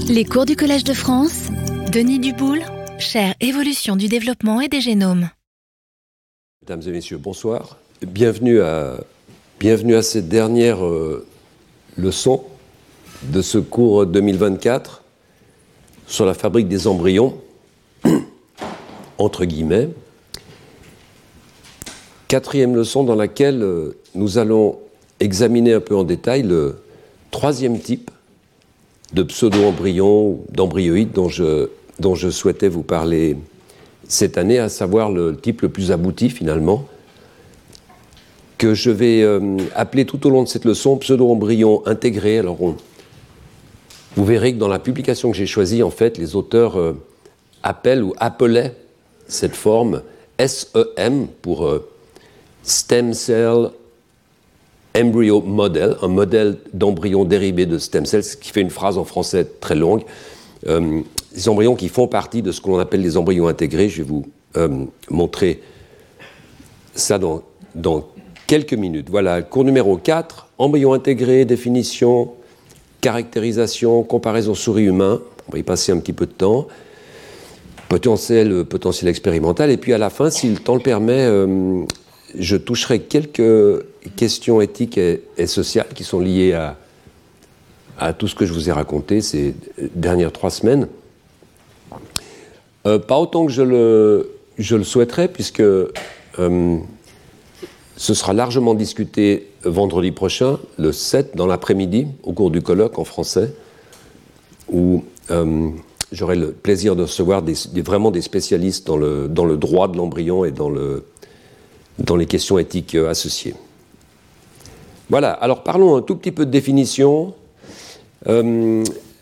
Les cours du Collège de France, Denis Duboul, chaire Évolution du développement et des génomes. Mesdames et messieurs, bonsoir. Bienvenue à cette dernière leçon de ce cours 2024 sur la fabrique des embryons, entre guillemets. Quatrième leçon dans laquelle nous allons examiner un peu en détail le troisième type de pseudo-embryons ou d'embryoïdes dont je souhaitais vous parler cette année, à savoir le type le plus abouti finalement, que je vais appeler tout au long de cette leçon pseudo-embryon intégré. Alors vous verrez que dans la publication que j'ai choisie, en fait, les auteurs appellent ou appelaient cette forme SEM pour Stem Cell Embryo Model, un modèle d'embryon dérivé de stem cells, ce qui fait une phrase en français très longue. Les embryons qui font partie de ce que l'on appelle les embryons intégrés. Je vais vous montrer ça dans quelques minutes. Voilà, cours numéro 4, embryon intégré, définition, caractérisation, comparaison souris-humain. On va y passer un petit peu de temps. Potentiel expérimental. Et puis à la fin, si le temps le permet, je toucherai quelques questions éthiques et sociales qui sont liées à tout ce que je vous ai raconté ces dernières 3 semaines. Pas autant que je le souhaiterais, puisque ce sera largement discuté vendredi prochain, le 7, dans l'après-midi, au cours du colloque en français, où j'aurai le plaisir de recevoir vraiment des spécialistes dans le droit de l'embryon et dans les questions éthiques associées. Voilà, alors parlons un tout petit peu de définition. Je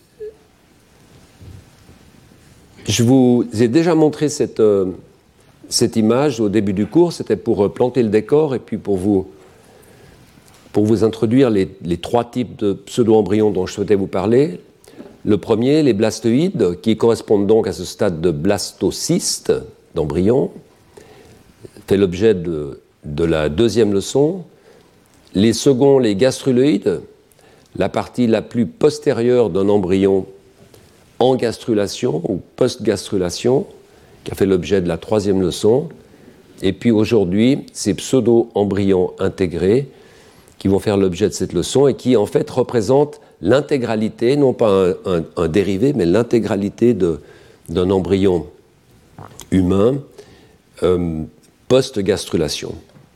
vous ai déjà montré cette image au début du cours, c'était pour planter le décor et puis pour vous introduire les 3 types de pseudo-embryons dont je souhaitais vous parler. Le premier, les blastoïdes, qui correspondent donc à ce stade de blastocyste d'embryon, fait l'objet de la deuxième leçon. Les seconds, les gastruloïdes, la partie la plus postérieure d'un embryon en gastrulation ou post-gastrulation, qui a fait l'objet de la 3e leçon. Et puis aujourd'hui, ces pseudo-embryons intégrés qui vont faire l'objet de cette leçon et qui en fait représentent l'intégralité, non pas un dérivé, mais l'intégralité d'un embryon humain post-gastrulation.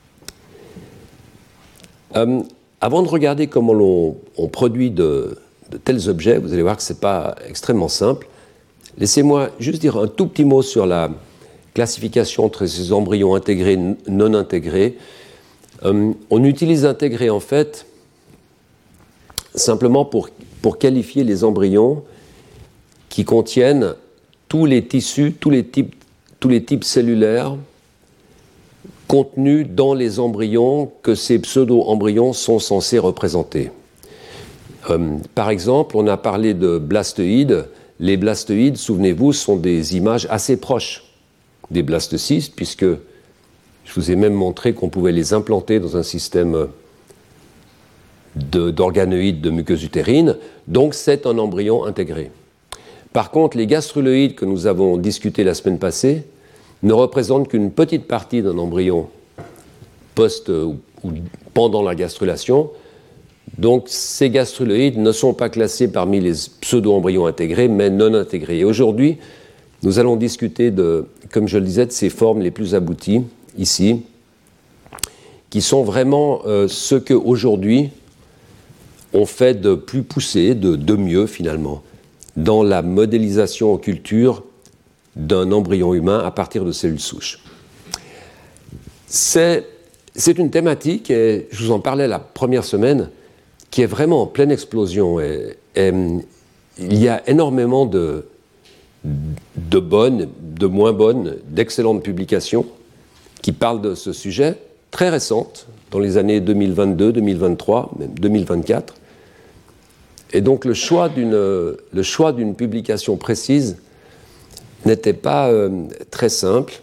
Avant de regarder comment on produit de tels objets, vous allez voir que ce n'est pas extrêmement simple. Laissez-moi juste dire un tout petit mot sur la classification entre ces embryons intégrés et non intégrés. On utilise intégrés en fait simplement pour qualifier les embryons qui contiennent tous les tissus, tous les types cellulaires contenus dans les embryons que ces pseudo-embryons sont censés représenter. Par exemple, on a parlé de blastoïdes. Les blastoïdes, souvenez-vous, sont des images assez proches des blastocystes, puisque je vous ai même montré qu'on pouvait les implanter dans un système d'organoïdes de muqueuse utérine. Donc c'est un embryon intégré. Par contre, les gastruloïdes que nous avons discutés la semaine passée ne représentent qu'une petite partie d'un embryon ou pendant la gastrulation. Donc ces gastruloïdes ne sont pas classés parmi les pseudo-embryons intégrés, mais non intégrés. Et aujourd'hui, nous allons discuter comme je le disais, de ces formes les plus abouties, ici, qui sont vraiment ce qu'aujourd'hui on fait de plus poussé, de mieux finalement, dans la modélisation en culture d'un embryon humain à partir de cellules souches. C'est une thématique, et je vous en parlais la première semaine, qui est vraiment en pleine explosion. Et il y a énormément de bonnes, de moins bonnes, d'excellentes publications qui parlent de ce sujet, très récentes, dans les années 2022, 2023, même 2024. Et donc le choix d'une publication précise n'était pas très simple.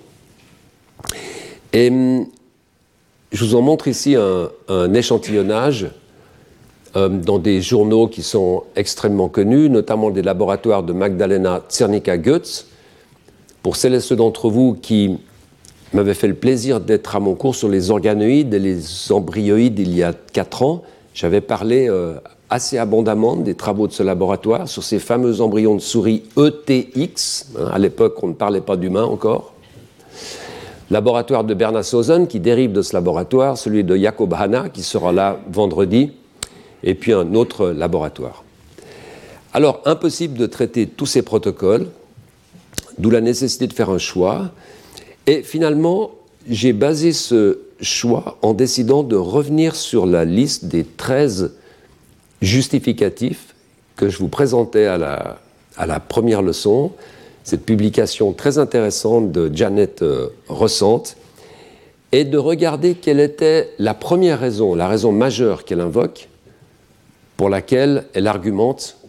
Et je vous en montre ici un échantillonnage dans des journaux qui sont extrêmement connus, notamment des laboratoires de Magdalena Czernicka-Goetz. Pour celles et ceux d'entre vous qui m'avaient fait le plaisir d'être à mon cours sur les organoïdes et les embryoïdes il y a 4 ans, j'avais parlé assez abondamment des travaux de ce laboratoire sur ces fameux embryons de souris ETX. À l'époque, on ne parlait pas d'humains encore. Laboratoire de Bernashausen qui dérive de ce laboratoire, celui de Jakob Hanna qui sera là vendredi, et puis un autre laboratoire. Alors, impossible de traiter tous ces protocoles, d'où la nécessité de faire un choix. Et finalement, j'ai basé ce choix en décidant de revenir sur la liste des 13 justificatifs que je vous présentais à la première leçon, cette publication très intéressante de Janet Ressent, et de regarder quelle était la première raison, la raison majeure qu'elle invoque, pour laquelle elle argumente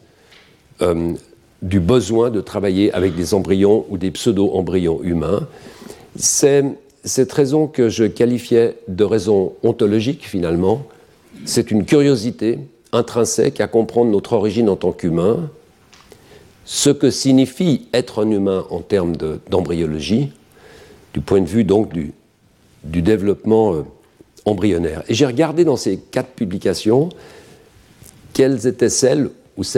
du besoin de travailler avec des embryons ou des pseudo-embryons humains. C'est cette raison que je qualifiais de raison ontologique, finalement. C'est une curiosité intrinsèque à comprendre notre origine en tant qu'humain, ce que signifie être un humain en termes d'embryologie, du point de vue donc du développement embryonnaire. Et j'ai regardé dans ces 4 publications quelles étaient celles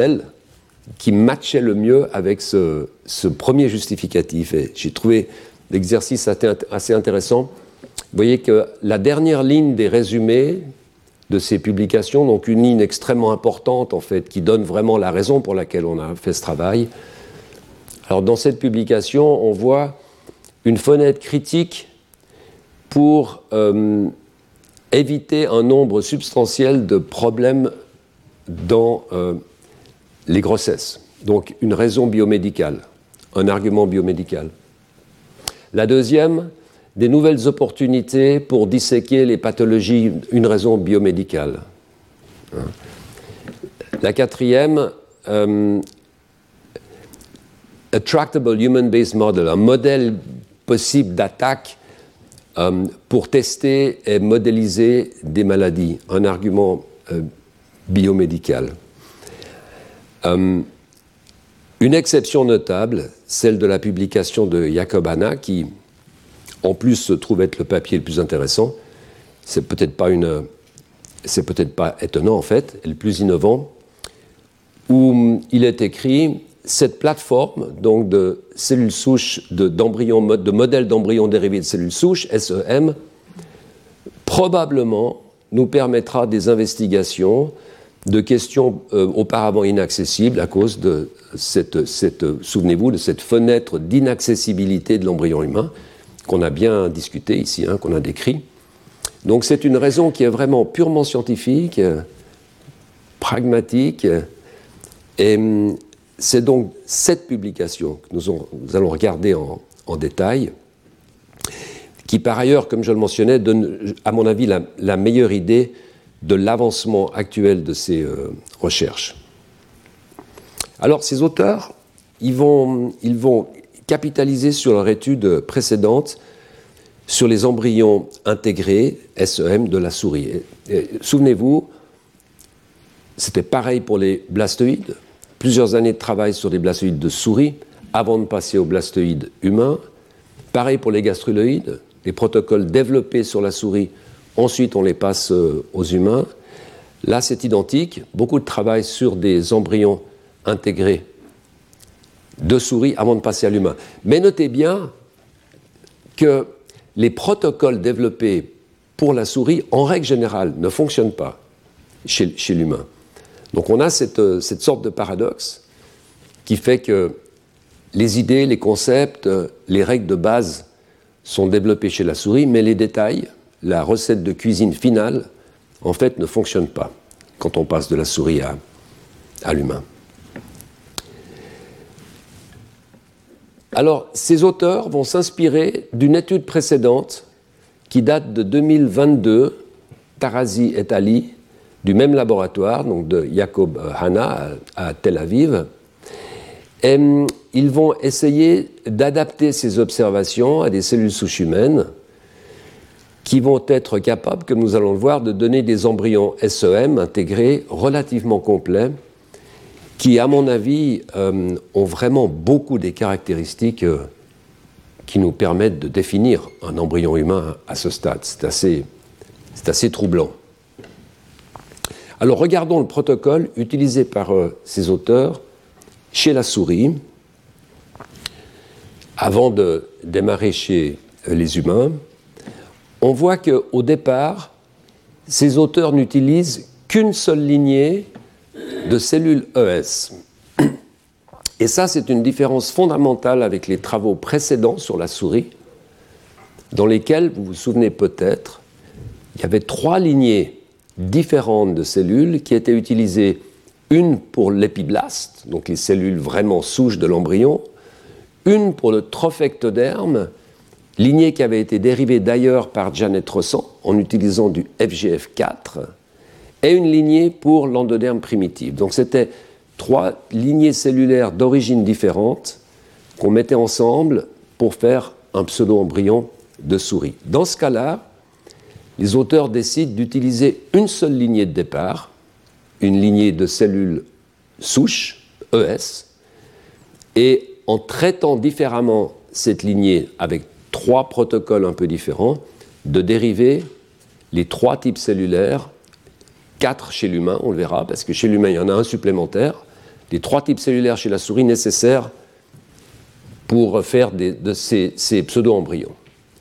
qui matchaient le mieux avec ce premier justificatif. Et j'ai trouvé l'exercice assez intéressant. Vous voyez que la dernière ligne des résumés de ces publications, donc une ligne extrêmement importante en fait, qui donne vraiment la raison pour laquelle on a fait ce travail. Alors dans cette publication, on voit une fenêtre critique pour éviter un nombre substantiel de problèmes dans les grossesses. Donc une raison biomédicale, un argument biomédical. La deuxième, des nouvelles opportunités pour disséquer les pathologies, une raison biomédicale. La quatrième, a tractable human-based model, un modèle possible d'attaque pour tester et modéliser des maladies, un argument biomédical. Une exception notable, celle de la publication de Jakob Hanna, qui en plus se trouve être le papier le plus intéressant. C'est peut-être pas étonnant en fait, et le plus innovant, où il est écrit cette plateforme donc de cellules souches de modèles d'embryons dérivés de cellules souches, SEM, probablement nous permettra des investigations de questions auparavant inaccessibles à cause de souvenez-vous, de cette fenêtre d'inaccessibilité de l'embryon humain qu'on a bien discuté ici, qu'on a décrit. Donc c'est une raison qui est vraiment purement scientifique, pragmatique, et c'est donc cette publication que nous allons regarder en détail, qui par ailleurs, comme je le mentionnais, donne à mon avis la meilleure idée de l'avancement actuel de ces recherches. Alors ces auteurs, ils vont capitaliser sur leur étude précédente sur les embryons intégrés, SEM, de la souris. Souvenez-vous, c'était pareil pour les blastoïdes, plusieurs années de travail sur des blastoïdes de souris avant de passer aux blastoïdes humains, pareil pour les gastruloïdes, les protocoles développés sur la souris, ensuite on les passe aux humains. Là c'est identique, beaucoup de travail sur des embryons intégrés de souris avant de passer à l'humain. Mais notez bien que les protocoles développés pour la souris, en règle générale, ne fonctionnent pas chez l'humain. Donc on a cette sorte de paradoxe qui fait que les idées, les concepts, les règles de base sont développées chez la souris, mais les détails, la recette de cuisine finale, en fait, ne fonctionne pas quand on passe de la souris à l'humain. Alors, ces auteurs vont s'inspirer d'une étude précédente qui date de 2022, Tarazi et Ali, du même laboratoire, donc de Jakob Hanna à Tel Aviv. Et ils vont essayer d'adapter ces observations à des cellules souches humaines qui vont être capables, comme nous allons le voir, de donner des embryons SEM intégrés relativement complets, qui, à mon avis, ont vraiment beaucoup des caractéristiques qui nous permettent de définir un embryon humain à ce stade. C'est assez troublant. Alors, regardons le protocole utilisé par ces auteurs chez la souris, avant de démarrer chez les humains. On voit qu'au départ, ces auteurs n'utilisent qu'une seule lignée de cellules ES. Et ça, c'est une différence fondamentale avec les travaux précédents sur la souris, dans lesquels, vous vous souvenez peut-être, il y avait 3 lignées différentes de cellules qui étaient utilisées, une pour l'épiblaste, donc les cellules vraiment souches de l'embryon, une pour le trophectoderme, lignée qui avait été dérivée d'ailleurs par Janet Rossan en utilisant du FGF4, et une lignée pour l'endoderme primitif. Donc c'était 3 lignées cellulaires d'origine différente qu'on mettait ensemble pour faire un pseudo-embryon de souris. Dans ce cas-là, les auteurs décident d'utiliser une seule lignée de départ, une lignée de cellules souches, ES, et en traitant différemment cette lignée avec 3 protocoles un peu différents, de dériver les 3 types cellulaires, 4 chez l'humain, on le verra, parce que chez l'humain, il y en a un supplémentaire, les 3 types cellulaires chez la souris nécessaires pour faire de ces pseudo-embryons.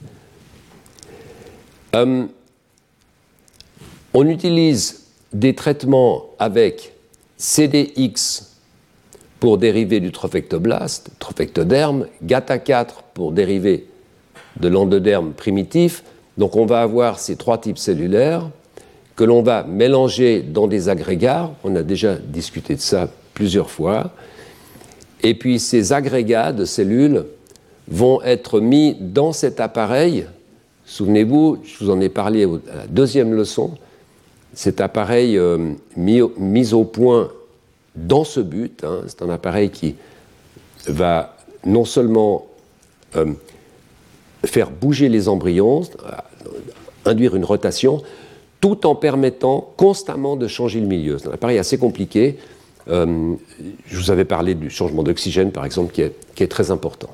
On utilise des traitements avec CDX pour dériver du trophectoblaste, trophectoderme, GATA4 pour dériver de l'endoderme primitif. Donc on va avoir ces 3 types cellulaires que l'on va mélanger dans des agrégats. On a déjà discuté de ça plusieurs fois. Et puis ces agrégats de cellules vont être mis dans cet appareil. Souvenez-vous, je vous en ai parlé à la 2e leçon. Cet appareil mis au point dans ce but, c'est un appareil qui va non seulement faire bouger les embryons, induire une rotation, tout en permettant constamment de changer le milieu. C'est un appareil assez compliqué. Je vous avais parlé du changement d'oxygène, par exemple, qui est très important.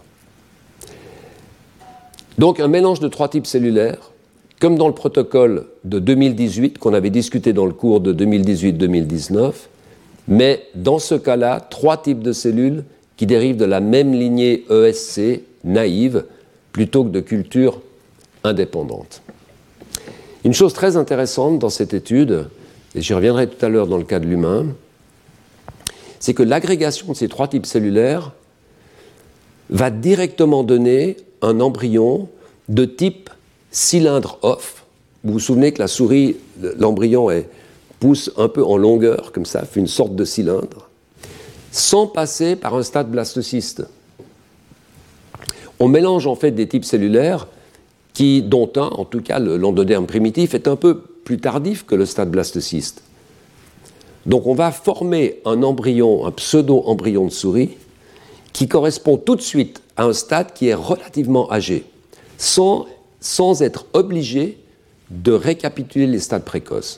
Donc un mélange de 3 types cellulaires, comme dans le protocole de 2018, qu'on avait discuté dans le cours de 2018-2019, mais dans ce cas-là, 3 types de cellules qui dérivent de la même lignée ESC naïve, plutôt que de cultures indépendantes. Une chose très intéressante dans cette étude, et j'y reviendrai tout à l'heure dans le cas de l'humain, c'est que l'agrégation de ces 3 types cellulaires va directement donner un embryon de type cylindre off. Vous vous souvenez que la souris, l'embryon pousse un peu en longueur, comme ça, fait une sorte de cylindre, sans passer par un stade blastocyste. On mélange en fait des types cellulaires dont un, en tout cas l'endoderme primitif, est un peu plus tardif que le stade blastocyste. Donc on va former un embryon, un pseudo-embryon de souris, qui correspond tout de suite à un stade qui est relativement âgé, sans être obligé de récapituler les stades précoces.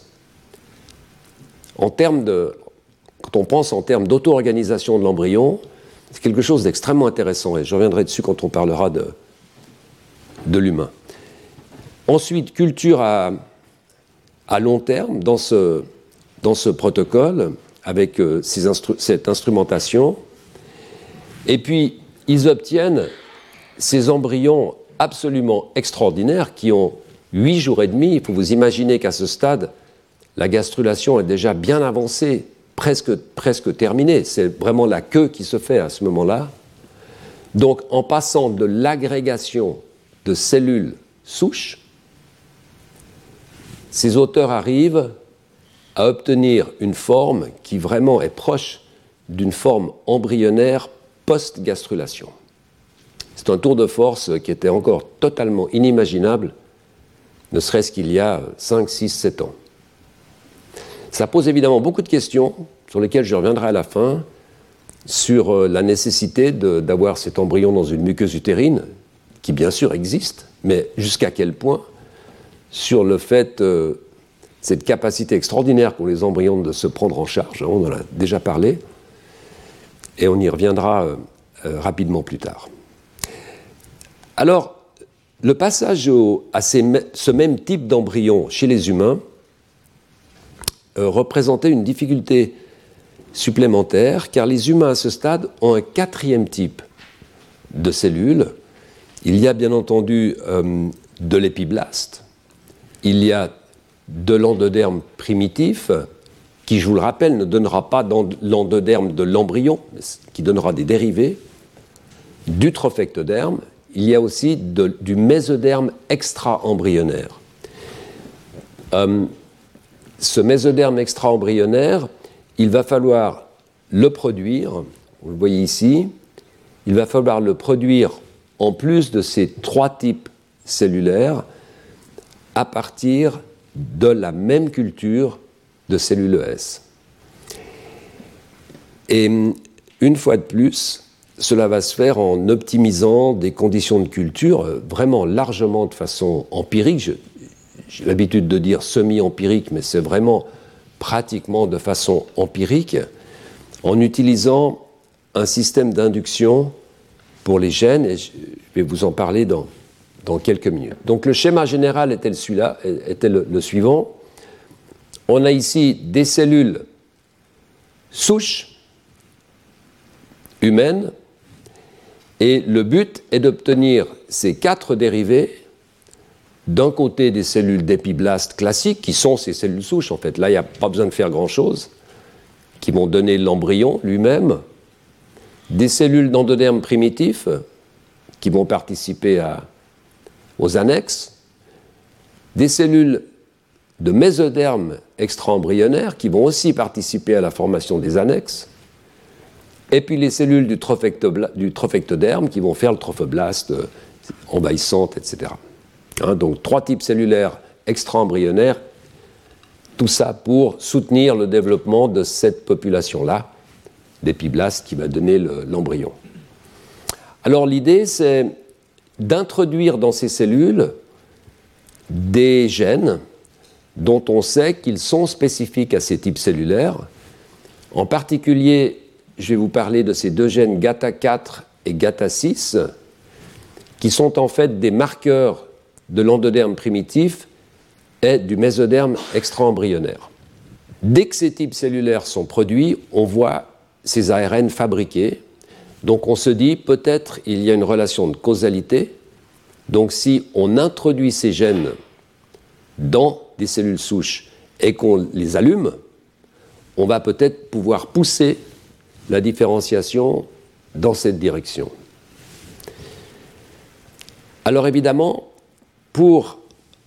Quand on pense en termes d'auto-organisation de l'embryon, c'est quelque chose d'extrêmement intéressant, et je reviendrai dessus quand on parlera de l'humain. Ensuite, culture à long terme dans ce protocole, avec cette instrumentation. Et puis, ils obtiennent ces embryons absolument extraordinaires qui ont 8 jours et demi. Il faut vous imaginer qu'à ce stade, la gastrulation est déjà bien avancée, presque terminée. C'est vraiment la queue qui se fait à ce moment-là. Donc, en passant de l'agrégation de cellules souches, ces auteurs arrivent à obtenir une forme qui vraiment est proche d'une forme embryonnaire post-gastrulation. C'est un tour de force qui était encore totalement inimaginable, ne serait-ce qu'il y a 5, 6, 7 ans. Ça pose évidemment beaucoup de questions, sur lesquelles je reviendrai à la fin, sur la nécessité d'avoir cet embryon dans une muqueuse utérine, qui bien sûr existe, mais jusqu'à quel point, sur le fait, cette capacité extraordinaire qu'ont les embryons de se prendre en charge, on en a déjà parlé, et on y reviendra rapidement plus tard. Alors, le passage à ce même type d'embryon chez les humains représentait une difficulté supplémentaire, car les humains à ce stade ont un quatrième type de cellules. Il y a bien entendu de l'épiblaste, il y a de l'endoderme primitif, qui, je vous le rappelle, ne donnera pas l'endoderme de l'embryon, mais qui donnera des dérivés, du trophectoderme. Il y a aussi du mésoderme extra-embryonnaire. Ce mésoderme extra-embryonnaire, il va falloir le produire, vous le voyez ici, il va falloir le produire en plus de ces trois types cellulaires à partir de la même culture de cellules S. Et une fois de plus, cela va se faire en optimisant des conditions de culture vraiment largement de façon empirique. J'ai l'habitude de dire semi-empirique, mais c'est vraiment pratiquement de façon empirique, en utilisant un système d'induction pour les gènes, et je vais vous en parler dans quelques minutes. Donc le schéma général était le suivant. On a ici des cellules souches humaines, et le but est d'obtenir ces quatre dérivés. D'un côté, des cellules d'épiblastes classiques, qui sont ces cellules souches, en fait. Là, il n'y a pas besoin de faire grand-chose, qui vont donner l'embryon lui-même. Des cellules d'endoderme primitif, qui vont participer aux annexes. Des cellules de mésoderme extra-embryonnaire, qui vont aussi participer à la formation des annexes. Et puis les cellules du trophectoderme, qui vont faire le trophoblaste envahissante, etc. Donc, trois types cellulaires extra-embryonnaires, tout ça pour soutenir le développement de cette population-là, d'épiblastes, qui va donner l'embryon. Alors, l'idée, c'est d'introduire dans ces cellules des gènes dont on sait qu'ils sont spécifiques à ces types cellulaires. En particulier, je vais vous parler de ces deux gènes GATA4 et GATA6, qui sont en fait des marqueurs de l'endoderme primitif et du mésoderme extra-embryonnaire. Dès que ces types cellulaires sont produits, on voit ces ARN fabriqués. Donc on se dit, peut-être il y a une relation de causalité. Donc si on introduit ces gènes dans des cellules souches et qu'on les allume, on va peut-être pouvoir pousser la différenciation dans cette direction. Alors évidemment, pour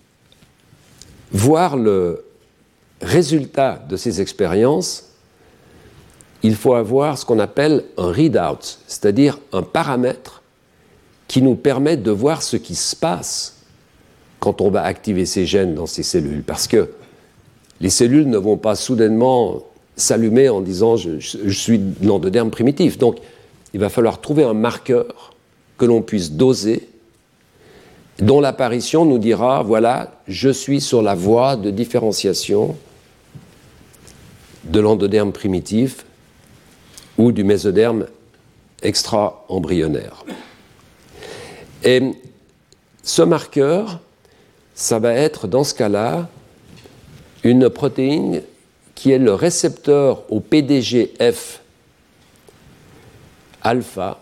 voir le résultat de ces expériences, il faut avoir ce qu'on appelle un readout, c'est-à-dire un paramètre qui nous permet de voir ce qui se passe quand on va activer ces gènes dans ces cellules. Parce que les cellules ne vont pas soudainement s'allumer en disant « je suis de l'endoderme primitif ». Donc, il va falloir trouver un marqueur que l'on puisse doser, dont l'apparition nous dira, voilà, je suis sur la voie de différenciation de l'endoderme primitif ou du mésoderme extra-embryonnaire. Et ce marqueur, ça va être, dans ce cas-là, une protéine qui est le récepteur au PDGF alpha.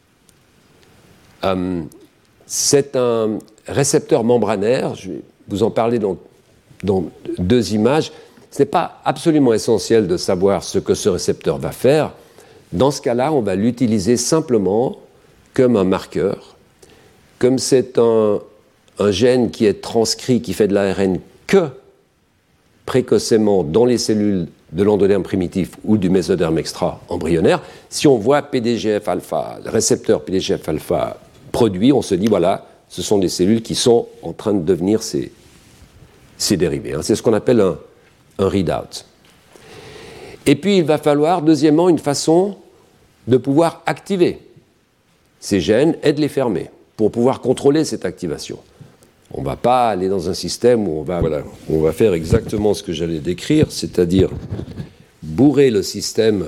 C'est un récepteur membranaire, je vais vous en parler dans deux images. Ce n'est pas absolument essentiel de savoir ce que ce récepteur va faire. Dans ce cas-là, on va l'utiliser simplement comme un marqueur. Comme c'est un gène qui est transcrit, qui fait de l'ARN que précocement dans les cellules de l'endoderme primitif ou du mésoderme extra-embryonnaire, si on voit PDGF-alpha, le récepteur PDGF-alpha produit, on se dit, voilà, ce sont des cellules qui sont en train de devenir ces dérivés. C'est ce qu'on appelle un readout. Et puis, il va falloir, deuxièmement, une façon de pouvoir activer ces gènes et de les fermer pour pouvoir contrôler cette activation. On ne va pas aller dans un système où on va faire exactement ce que j'allais décrire, c'est-à-dire bourrer le système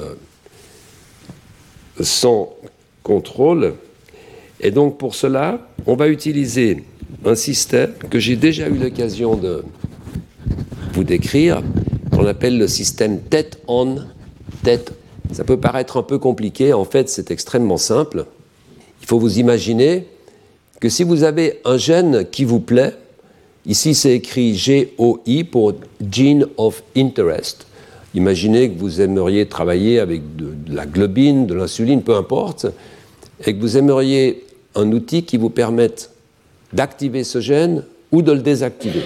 sans contrôle. Et donc pour cela, on va utiliser un système que j'ai déjà eu l'occasion de vous décrire, qu'on appelle le système tête-on. Ça peut paraître un peu compliqué, en fait c'est extrêmement simple. Il faut vous imaginer que si vous avez un gène qui vous plaît, ici c'est écrit GOI pour Gene of Interest. Imaginez que vous aimeriez travailler avec de la globine, de l'insuline, peu importe, et que vous aimeriez un outil qui vous permette d'activer ce gène ou de le désactiver.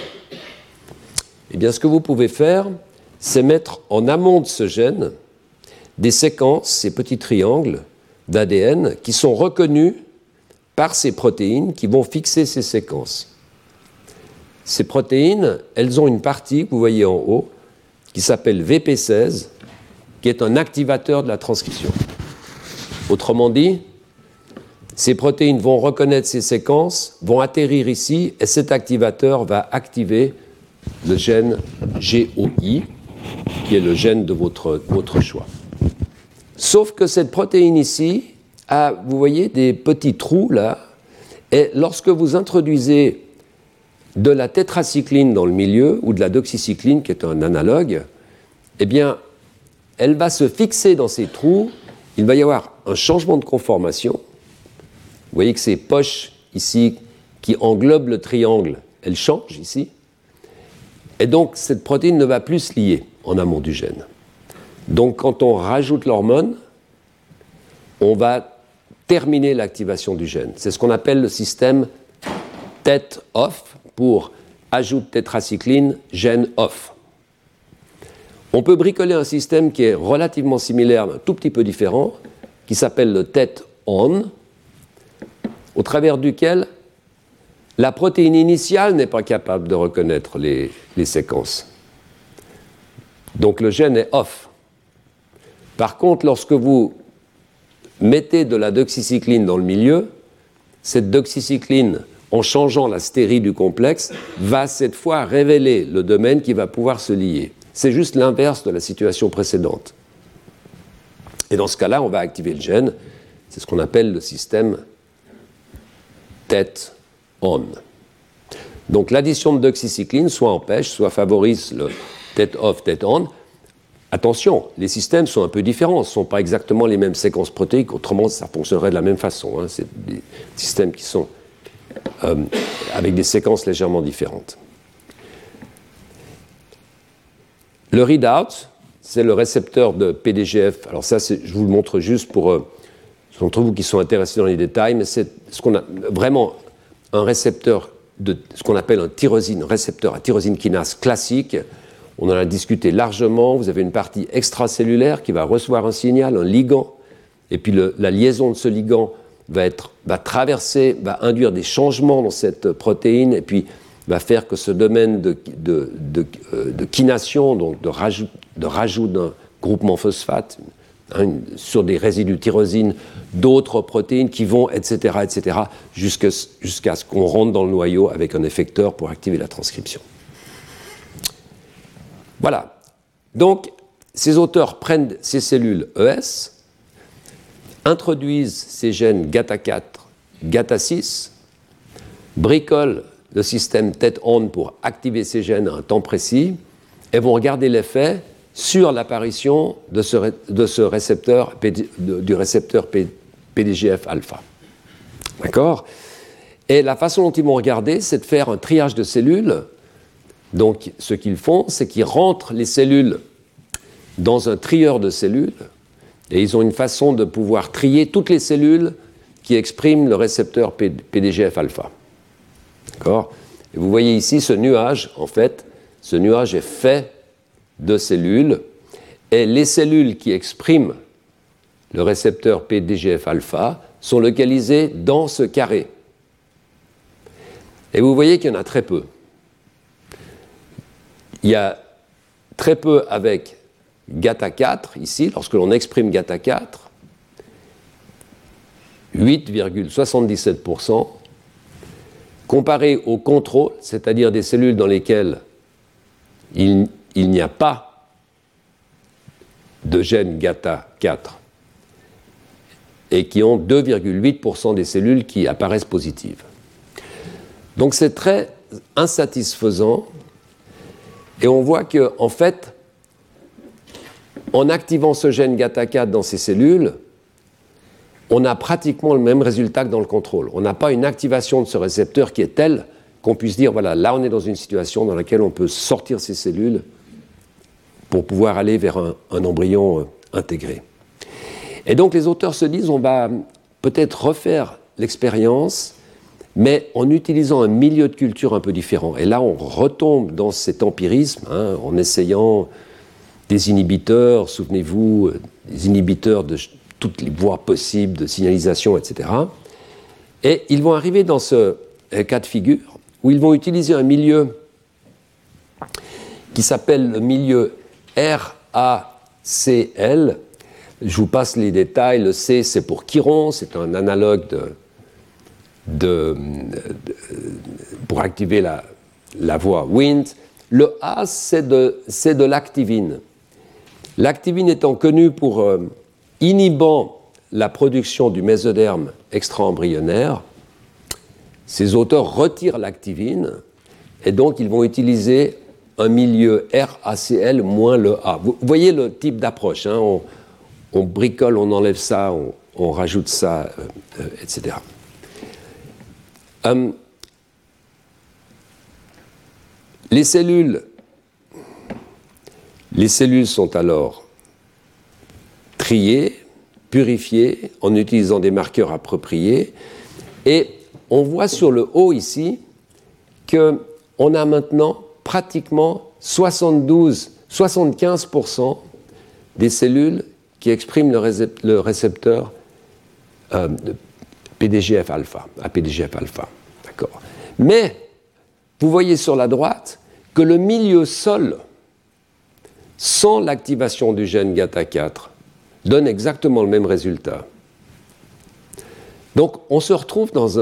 Eh bien, ce que vous pouvez faire, c'est mettre en amont de ce gène des séquences, ces petits triangles d'ADN qui sont reconnus par ces protéines qui vont fixer ces séquences. Ces protéines, elles ont une partie, que vous voyez en haut, qui s'appelle VP16, qui est un activateur de la transcription. Autrement dit, ces protéines vont reconnaître ces séquences, vont atterrir ici, et cet activateur va activer le gène GOI, qui est le gène de votre choix. Sauf que cette protéine ici a, vous voyez, des petits trous là, et lorsque vous introduisez de la tétracycline dans le milieu, ou de la doxycycline, qui est un analogue, eh bien, elle va se fixer dans ces trous, il va y avoir un changement de conformation. Vous voyez que ces poches ici, qui englobent le triangle, elles changent ici, et donc cette protéine ne va plus se lier en amont du gène. Donc quand on rajoute l'hormone, on va terminer l'activation du gène. C'est ce qu'on appelle le système TET-OFF pour ajout de tétracycline, gène OFF. On peut bricoler un système qui est relativement similaire, un tout petit peu différent, qui s'appelle le TET-ON, au travers duquel la protéine initiale n'est pas capable de reconnaître les séquences. Donc le gène est OFF. Par contre, lorsque vous mettez de la doxycycline dans le milieu, cette doxycycline, en changeant la stérie du complexe, va cette fois révéler le domaine qui va pouvoir se lier. C'est juste l'inverse de la situation précédente. Et dans ce cas-là, on va activer le gène. C'est ce qu'on appelle le système TET-ON. Donc l'addition de doxycycline soit empêche, soit favorise le TET-OFF, TET-ON. Attention, les systèmes sont un peu différents, ce ne sont pas exactement les mêmes séquences protéiques, autrement ça fonctionnerait de la même façon. Hein. C'est des systèmes qui sont avec des séquences légèrement différentes. Le readout, c'est le récepteur de PDGF. Alors ça, je vous le montre juste pour ceux d'entre vous qui sont intéressés dans les détails, mais c'est ce qu'on a vraiment un récepteur de ce qu'on appelle un tyrosine, un récepteur à tyrosine kinase classique. On en a discuté largement. Vous avez une partie extracellulaire qui va recevoir un signal, un ligand, et puis la liaison de ce ligand va traverser, va induire des changements dans cette protéine, et puis va faire que ce domaine de kination, donc de rajout d'un groupement phosphate, sur des résidus tyrosine, d'autres protéines qui vont, etc., jusqu'à ce qu'on rentre dans le noyau avec un effecteur pour activer la transcription. Voilà. Donc, ces auteurs prennent ces cellules ES, introduisent ces gènes GATA4, GATA6, bricolent le système TET-ON pour activer ces gènes à un temps précis, et vont regarder l'effet sur l'apparition de ce récepteur, du récepteur PDGF-alpha. D'accord ? Et la façon dont ils vont regarder, c'est de faire un triage de cellules. Donc, ce qu'ils font, c'est qu'ils rentrent les cellules dans un trieur de cellules, et ils ont une façon de pouvoir trier toutes les cellules qui expriment le récepteur PDGF-alpha. D'accord ? Et vous voyez ici ce nuage, en fait, ce nuage est fait de cellules, et les cellules qui expriment le récepteur PDGF-alpha sont localisées dans ce carré. Et vous voyez qu'il y en a très peu. Il y a très peu avec GATA4, ici, lorsque l'on exprime GATA4, 8,77%, comparé au contrôle, c'est-à-dire des cellules dans lesquelles il n'y a pas de gène GATA4 et qui ont 2,8% des cellules qui apparaissent positives. Donc c'est très insatisfaisant et on voit qu'en fait, en activant ce gène GATA4 dans ces cellules, on a pratiquement le même résultat que dans le contrôle. On n'a pas une activation de ce récepteur qui est telle qu'on puisse dire, voilà, là on est dans une situation dans laquelle on peut sortir ces cellules pour pouvoir aller vers un embryon intégré. Et donc les auteurs se disent, on va peut-être refaire l'expérience, mais en utilisant un milieu de culture un peu différent. Et là on retombe dans cet empirisme, en essayant des inhibiteurs, souvenez-vous, des inhibiteurs de toutes les voies possibles de signalisation, etc. Et ils vont arriver dans ce cas de figure où ils vont utiliser un milieu qui s'appelle le milieu RACL. Je vous passe les détails. Le C, c'est pour chiron, c'est un analogue pour activer la voie Wnt. Le A, c'est de l'activine. L'activine étant connue pour inhibant la production du mésoderme extra-embryonnaire, ces auteurs retirent l'activine et donc ils vont utiliser un milieu RACL moins le A. Vous voyez le type d'approche, on bricole, on enlève ça, on rajoute ça, etc. Les cellules sont alors triées, purifiées en utilisant des marqueurs appropriés. Et on voit sur le haut ici qu'on a maintenant pratiquement 75% des cellules qui expriment le récepteur PDGF-alpha, APDGF-alpha. D'accord. Mais vous voyez sur la droite que le milieu seul, sans l'activation du gène GATA4, donne exactement le même résultat. Donc on se retrouve dans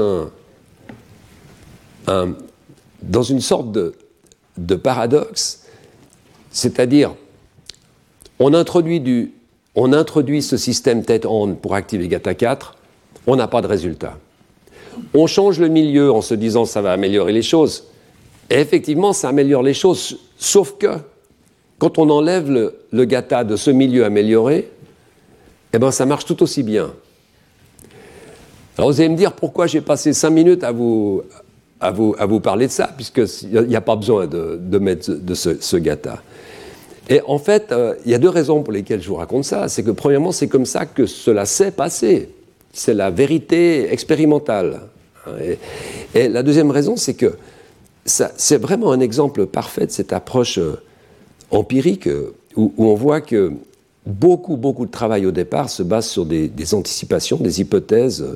une sorte de paradoxe, c'est-à-dire on introduit ce système tête-onde pour activer GATA4, on n'a pas de résultat. On change le milieu en se disant ça va améliorer les choses. Et effectivement, ça améliore les choses, sauf que quand on enlève le GATA de ce milieu amélioré, eh ben, ça marche tout aussi bien. Alors vous allez me dire pourquoi j'ai passé 5 minutes à vous parler de ça, puisqu'il n'y a pas besoin de mettre de ce GATA. Et en fait, il y a 2 raisons pour lesquelles je vous raconte ça. C'est que premièrement, c'est comme ça que cela s'est passé. C'est la vérité expérimentale. Et la deuxième raison, c'est que c'est vraiment un exemple parfait de cette approche empirique où on voit que beaucoup de travail au départ se base sur des anticipations, des hypothèses.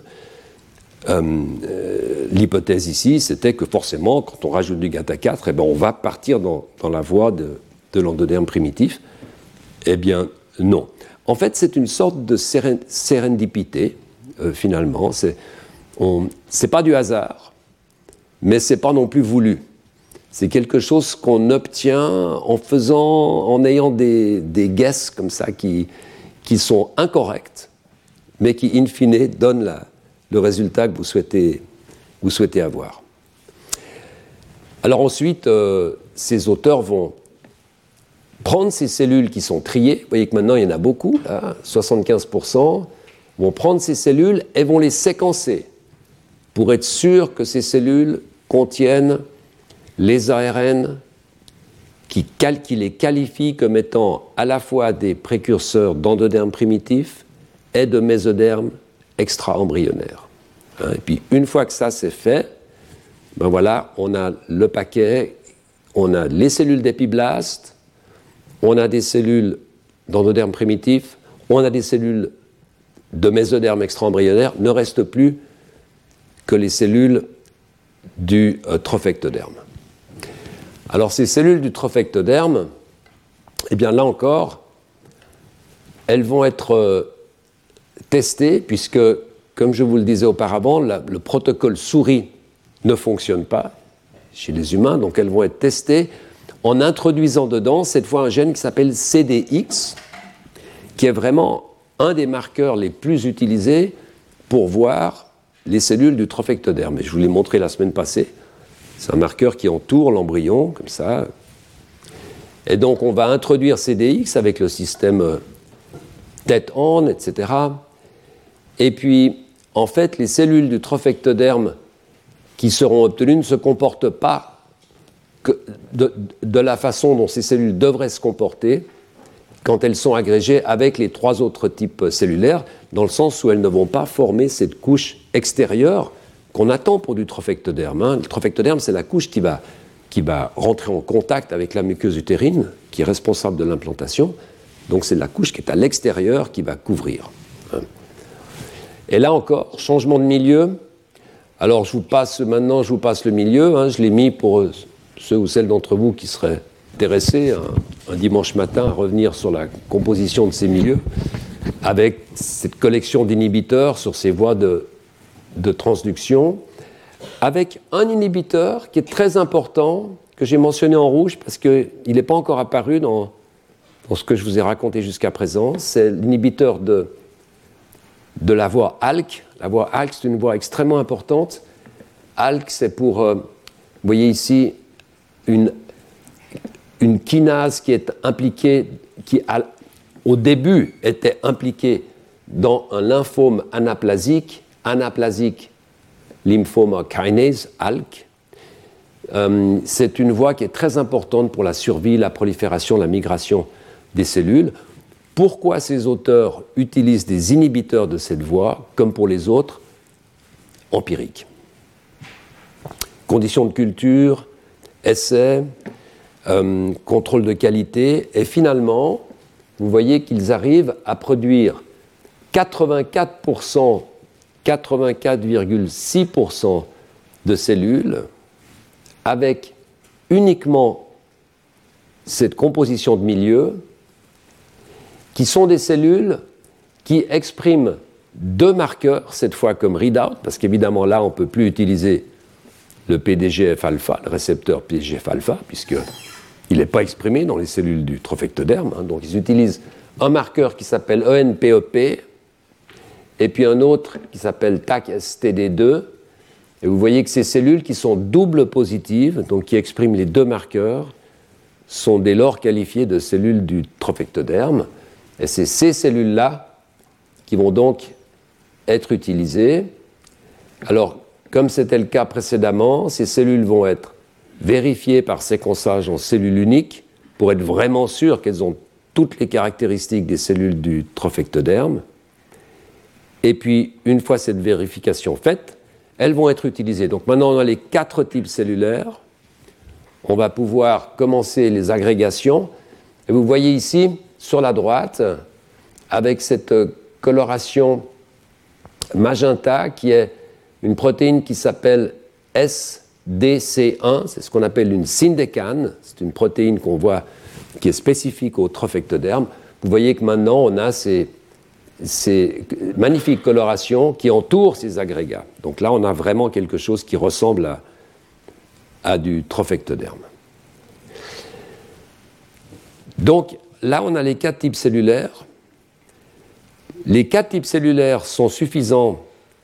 L'hypothèse ici, c'était que forcément, quand on rajoute du GATA4, eh ben, on va partir dans la voie de l'endoderme primitif. Eh bien, non. En fait, c'est une sorte de sérendipité, finalement. C'est pas du hasard, mais c'est pas non plus voulu. C'est quelque chose qu'on obtient en ayant des guesses comme ça qui sont incorrectes, mais qui, in fine, donnent le résultat que vous souhaitez avoir. Alors ensuite, ces auteurs vont prendre ces cellules qui sont triées. Vous voyez que maintenant, il y en a beaucoup, là, 75%, vont prendre ces cellules et vont les séquencer pour être sûr que ces cellules contiennent les ARN qui les qualifient comme étant à la fois des précurseurs d'endoderme primitif et de mésoderme extra-embryonnaire. Et puis, une fois que ça c'est fait, ben voilà, on a le paquet, on a les cellules d'épiblastes, on a des cellules d'endoderme primitif, on a des cellules de mésoderme extra-embryonnaire, ne reste plus que les cellules du trophectoderme. Alors ces cellules du trophectoderme, eh bien là encore, elles vont être testées puisque, comme je vous le disais auparavant, le protocole souris ne fonctionnent pas chez les humains, donc elles vont être testées en introduisant dedans, cette fois, un gène qui s'appelle CDX, qui est vraiment un des marqueurs les plus utilisés pour voir les cellules du trophectoderme. Et je vous l'ai montré la semaine passée. C'est un marqueur qui entoure l'embryon, comme ça. Et donc, on va introduire CDX avec le système tête-âne, etc. Et puis, en fait, les cellules du trophectoderme qui seront obtenues ne se comportent pas de la façon dont ces cellules devraient se comporter quand elles sont agrégées avec les 3 autres types cellulaires, dans le sens où elles ne vont pas former cette couche extérieure qu'on attend pour du trophectoderme. Le trophectoderme, c'est la couche qui va rentrer en contact avec la muqueuse utérine, qui est responsable de l'implantation. Donc c'est la couche qui est à l'extérieur qui va couvrir. Et là encore, changement de milieu. Alors je vous passe le milieu. Je l'ai mis pour ceux ou celles d'entre vous qui seraient intéressés un dimanche matin à revenir sur la composition de ces milieux, avec cette collection d'inhibiteurs sur ces voies de transduction, avec un inhibiteur qui est très important, que j'ai mentionné en rouge parce qu'il n'est pas encore apparu dans ce que je vous ai raconté jusqu'à présent. C'est l'inhibiteur de la voie ALK. La voie ALK, c'est une voie extrêmement importante. ALK, c'est pour, vous voyez ici, une kinase qui est impliquée, au début était impliquée dans un lymphome anaplasique lymphoma kinase, ALK. C'est une voie qui est très importante pour la survie, la prolifération, la migration des cellules. Pourquoi ces auteurs utilisent des inhibiteurs de cette voie, comme pour les autres, empiriques? Conditions de culture, essais, contrôle de qualité, et finalement, vous voyez qu'ils arrivent à produire 84,6% de cellules avec uniquement cette composition de milieu, qui sont des cellules qui expriment 2 marqueurs, cette fois comme readout, parce qu'évidemment là, on ne peut plus utiliser le PDGF-alpha, le récepteur PDGF-alpha, puisqu'il n'est pas exprimé dans les cellules du trophectoderme. Donc ils utilisent un marqueur qui s'appelle ENPEP, et puis un autre qui s'appelle TAC-STD2. Et vous voyez que ces cellules qui sont double positives, donc qui expriment les 2 marqueurs, sont dès lors qualifiées de cellules du trophectoderme. Et c'est ces cellules-là qui vont donc être utilisées. Alors, comme c'était le cas précédemment, ces cellules vont être vérifiées par séquençage en cellules uniques pour être vraiment sûr qu'elles ont toutes les caractéristiques des cellules du trophectoderme. Et puis, une fois cette vérification faite, elles vont être utilisées. Donc maintenant, on a les 4 types cellulaires. On va pouvoir commencer les agrégations. Et vous voyez ici, sur la droite, avec cette coloration magenta, qui est une protéine qui s'appelle SDC1, c'est ce qu'on appelle une syndécane, c'est une protéine qu'on voit qui est spécifique au trophectoderme. Vous voyez que maintenant, on a ces magnifiques colorations qui entourent ces agrégats. Donc là, on a vraiment quelque chose qui ressemble à du trophectoderme. Donc là, on a les 4 types cellulaires. Les 4 types cellulaires sont suffisants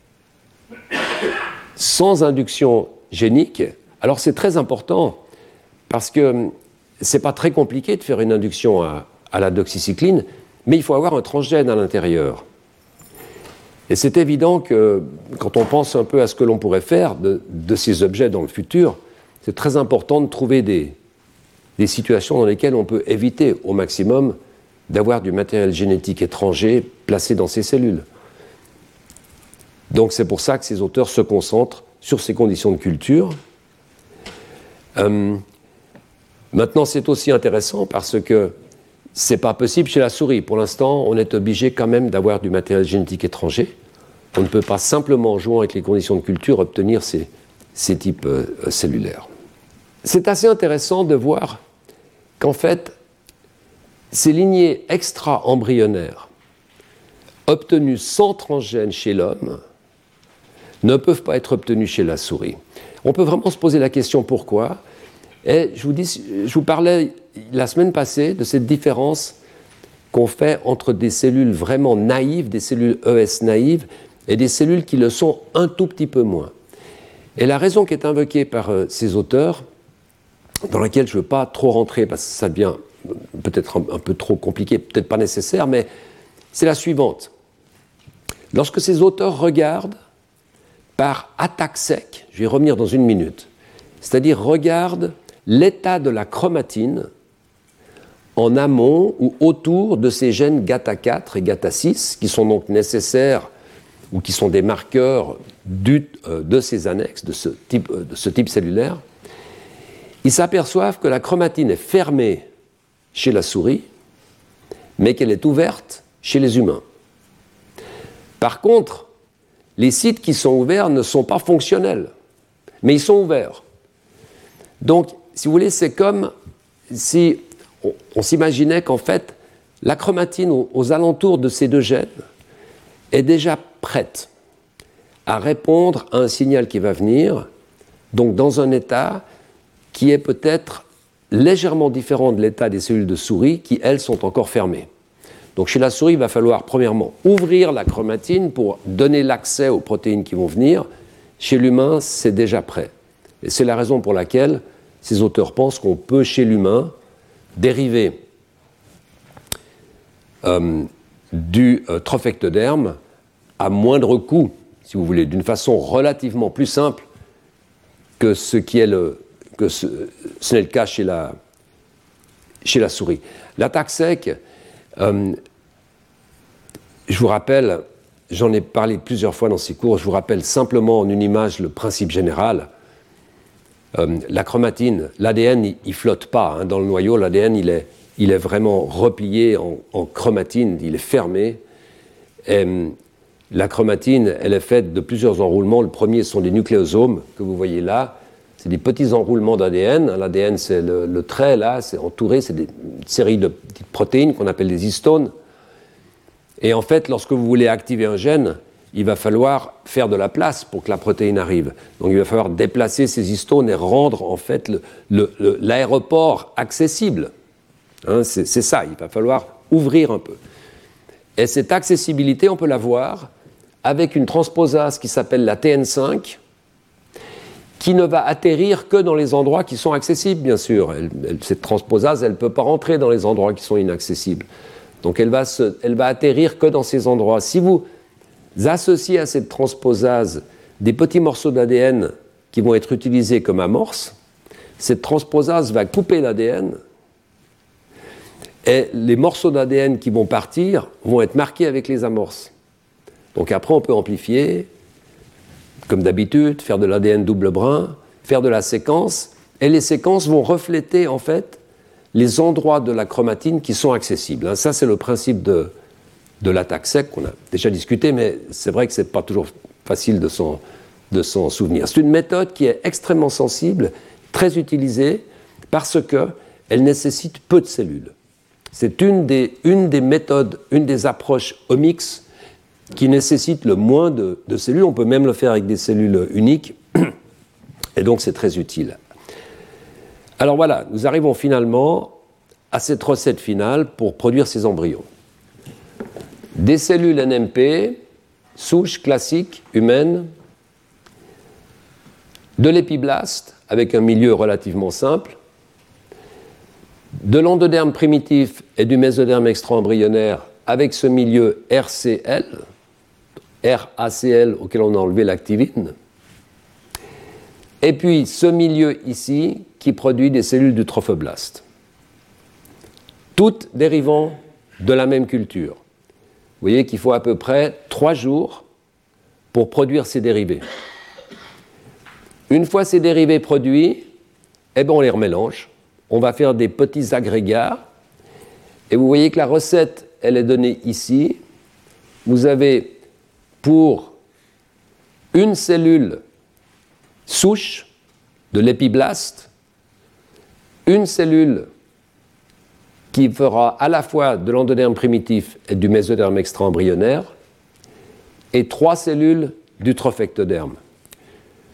sans induction génique. Alors c'est très important parce que ce n'est pas très compliqué de faire une induction à la doxycycline, mais il faut avoir un transgène à l'intérieur. Et c'est évident que quand on pense un peu à ce que l'on pourrait faire de ces objets dans le futur, c'est très important de trouver des situations dans lesquelles on peut éviter au maximum d'avoir du matériel génétique étranger placé dans ces cellules. Donc c'est pour ça que ces auteurs se concentrent sur ces conditions de culture. Maintenant, c'est aussi intéressant parce que ce n'est pas possible chez la souris. Pour l'instant, on est obligé quand même d'avoir du matériel génétique étranger. On ne peut pas simplement, en jouant avec les conditions de culture, obtenir ces types cellulaires. C'est assez intéressant de voir qu'en fait, ces lignées extra-embryonnaires obtenues sans transgène chez l'homme ne peuvent pas être obtenues chez la souris. On peut vraiment se poser la question pourquoi. Et je vous parlais la semaine passée de cette différence qu'on fait entre des cellules vraiment naïves, des cellules ES naïves, et des cellules qui le sont un tout petit peu moins. Et la raison qui est invoquée par ces auteurs, dans laquelle je ne veux pas trop rentrer, parce que ça devient peut-être un peu trop compliqué, peut-être pas nécessaire, mais c'est la suivante. Lorsque ces auteurs regardent par attaque sec, je vais y revenir dans une minute, c'est-à-dire regardent l'état de la chromatine en amont ou autour de ces gènes GATA4 et GATA6, qui sont donc nécessaires ou qui sont des marqueurs de ces annexes, de ce type cellulaire, ils s'aperçoivent que la chromatine est fermée chez la souris, mais qu'elle est ouverte chez les humains. Par contre, les sites qui sont ouverts ne sont pas fonctionnels, mais ils sont ouverts. Donc, si vous voulez, c'est comme si on s'imaginait qu'en fait, la chromatine aux alentours de ces deux gènes est déjà prête à répondre à un signal qui va venir, donc dans un état qui est peut-être légèrement différent de l'état des cellules de souris qui, elles, sont encore fermées. Donc chez la souris, il va falloir premièrement ouvrir la chromatine pour donner l'accès aux protéines qui vont venir. Chez l'humain, c'est déjà prêt. Et c'est la raison pour laquelle ces auteurs pensent qu'on peut, chez l'humain, dériver du trophectoderme à moindre coût, si vous voulez, d'une façon relativement plus simple que ce n'est le cas chez la souris. L'attaque sec, je vous rappelle, j'en ai parlé plusieurs fois dans ces cours, je vous rappelle simplement en une image le principe général. La chromatine, l'ADN, il ne flotte pas dans le noyau, l'ADN, il est vraiment replié en chromatine, il est fermé. Et la chromatine, elle est faite de plusieurs enroulements. Le premier sont des nucléosomes que vous voyez là. C'est des petits enroulements d'ADN. L'ADN, c'est le trait, là, c'est entouré, c'est une série de petites protéines qu'on appelle des histones. Et en fait, lorsque vous voulez activer un gène, il va falloir faire de la place pour que la protéine arrive. Donc il va falloir déplacer ces histones et rendre en fait l'aéroport accessible. C'est ça, il va falloir ouvrir un peu. Et cette accessibilité, on peut la voir avec une transposase qui s'appelle la TN5, qui ne va atterrir que dans les endroits qui sont accessibles, bien sûr. Cette transposase, elle ne peut pas rentrer dans les endroits qui sont inaccessibles. Donc elle va atterrir que dans ces endroits. Si vous associez à cette transposase des petits morceaux d'ADN qui vont être utilisés comme amorces, cette transposase va couper l'ADN et les morceaux d'ADN qui vont partir vont être marqués avec les amorces. Donc après, on peut amplifier, comme d'habitude, faire de l'ADN double brin, faire de la séquence, et les séquences vont refléter en fait les endroits de la chromatine qui sont accessibles. Ça, c'est le principe de l'attaque sec qu'on a déjà discuté, mais c'est vrai que ce n'est pas toujours facile de s'en souvenir. C'est une méthode qui est extrêmement sensible, très utilisée, parce qu'elle nécessite peu de cellules. C'est une des méthodes, une des approches omics qui nécessite le moins de cellules. On peut même le faire avec des cellules uniques, et donc c'est très utile. Alors voilà, nous arrivons finalement à cette recette finale pour produire ces embryons. Des cellules NMP, souches classiques, humaines, de l'épiblaste, avec un milieu relativement simple, de l'endoderme primitif et du mésoderme extra-embryonnaire avec ce milieu RACL, auquel on a enlevé l'activine, et puis ce milieu ici qui produit des cellules du trophoblaste, toutes dérivant de la même culture. Vous voyez qu'il faut à peu près 3 jours pour produire ces dérivés. Une fois ces dérivés produits, on les remélange. On va faire des petits agrégats. Et vous voyez que la recette, elle est donnée ici. Vous avez pour une cellule souche de l'épiblaste, une cellule qui fera à la fois de l'endoderme primitif et du mésoderme extra-embryonnaire, et 3 cellules du trophectoderme.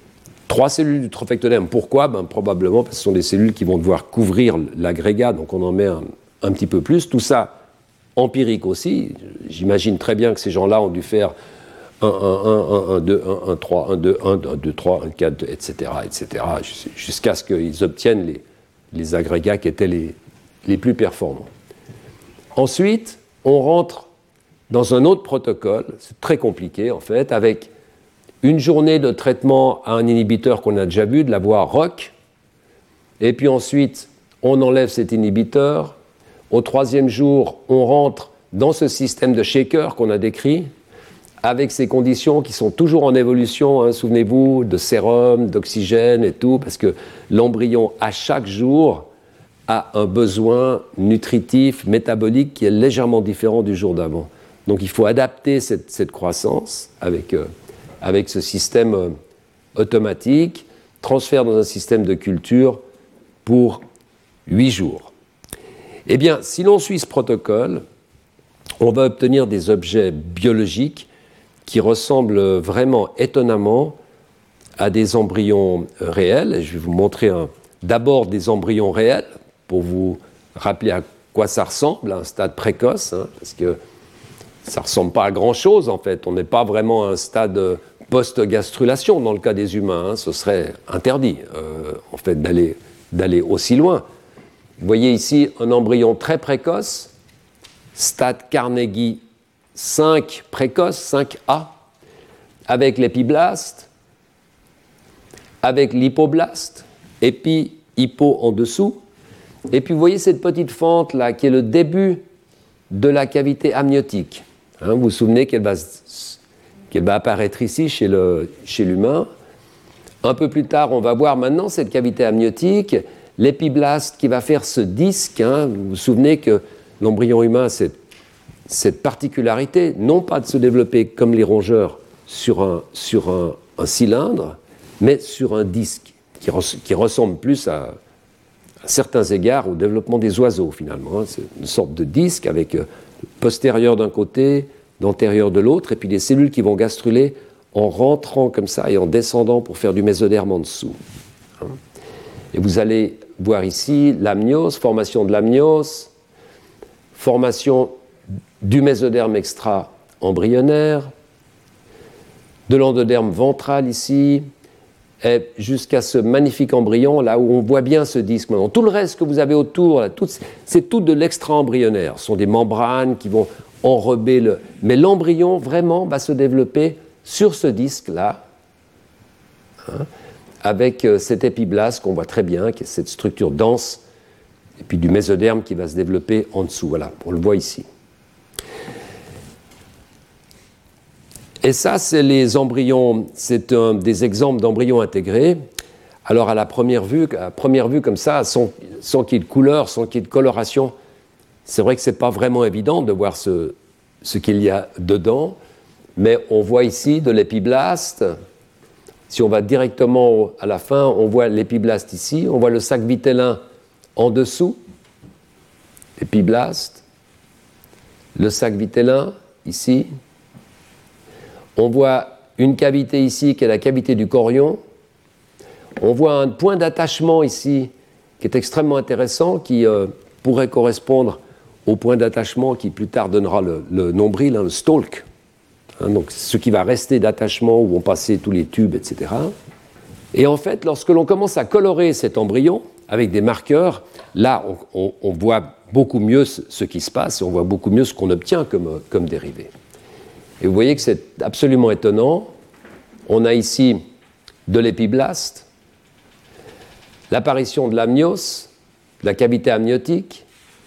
3 cellules du trophectoderme. Pourquoi? Probablement parce que ce sont des cellules qui vont devoir couvrir l'agrégat, donc on en met un petit peu plus. Tout ça empirique aussi. J'imagine très bien que ces gens-là ont dû faire 1, 2, 1, 3, 1, 2, 1, 2, 3, 1, 4, etc., jusqu'à ce qu'ils obtiennent les agrégats qui étaient les plus performants. Ensuite, on rentre dans un autre protocole, c'est très compliqué en fait, avec une journée de traitement à un inhibiteur qu'on a déjà vu, de la voie ROCK, et puis ensuite, on enlève cet inhibiteur. Au 3e jour, on rentre dans ce système de shaker qu'on a décrit, avec ces conditions qui sont toujours en évolution, hein, souvenez-vous, de sérum, d'oxygène et tout, parce que l'embryon, à chaque jour, a un besoin nutritif, métabolique qui est légèrement différent du jour d'avant. Donc il faut adapter cette croissance avec ce système automatique, transfert dans un système de culture pour 8 jours. Eh bien, si l'on suit ce protocole, on va obtenir des objets biologiques qui ressemblent vraiment étonnamment à des embryons réels. Je vais vous montrer d'abord des embryons réels pour vous rappeler à quoi ça ressemble à un stade précoce, hein, parce que ça ne ressemble pas à grand-chose en fait. On n'est pas vraiment à un stade post-gastrulation dans le cas des humains. Hein. Ce serait interdit en fait d'aller aussi loin. Vous voyez ici un embryon très précoce, stade Carnegie 5 précoce, 5A, avec l'épiblaste, avec l'hypoblaste, et puis hypo en dessous. Et puis vous voyez cette petite fente là qui est le début de la cavité amniotique. Hein, vous vous souvenez qu'elle va apparaître ici chez l'humain. Un peu plus tard, on va voir maintenant cette cavité amniotique, l'épiblaste qui va faire ce disque. Hein, vous vous souvenez que l'embryon humain a cette particularité, non pas de se développer comme les rongeurs sur un cylindre, mais sur un disque qui ressemble plus à certains égards au développement des oiseaux finalement. C'est une sorte de disque avec postérieur d'un côté, d'antérieur de l'autre, et puis des cellules qui vont gastruler en rentrant comme ça et en descendant pour faire du mésoderme en dessous. Et vous allez voir ici l'amniose, formation de l'amniose, formation du mésoderme extra-embryonnaire, de l'endoderme ventral ici, et jusqu'à ce magnifique embryon, là où on voit bien ce disque maintenant. Tout le reste que vous avez autour, là, c'est tout de l'extra-embryonnaire. Ce sont des membranes qui vont enrober mais l'embryon, vraiment, va se développer sur ce disque-là, hein, avec cet épiblaste qu'on voit très bien, qui est cette structure dense, et puis du mésoderme qui va se développer en dessous. Voilà, on le voit ici. Et ça, c'est les embryons, c'est des exemples d'embryons intégrés. Alors, à première vue comme ça, sans qu'il y ait de couleur, sans qu'il y ait de coloration, c'est vrai que ce n'est pas vraiment évident de voir ce qu'il y a dedans, mais on voit ici de l'épiblaste. Si on va directement à la fin, on voit l'épiblaste ici, on voit le sac vitellin en dessous, épiblaste, le sac vitellin ici. On voit une cavité ici qui est la cavité du chorion. On voit un point d'attachement ici qui est extrêmement intéressant, qui pourrait correspondre au point d'attachement qui plus tard donnera le nombril, hein, le stalk. Hein, donc ce qui va rester d'attachement où vont passer tous les tubes, etc. Et en fait, lorsque l'on commence à colorer cet embryon avec des marqueurs, là on voit beaucoup mieux ce qui se passe et on voit beaucoup mieux ce qu'on obtient comme dérivé. Et vous voyez que c'est absolument étonnant. On a ici de l'épiblaste, l'apparition de l'amnios, de la cavité amniotique,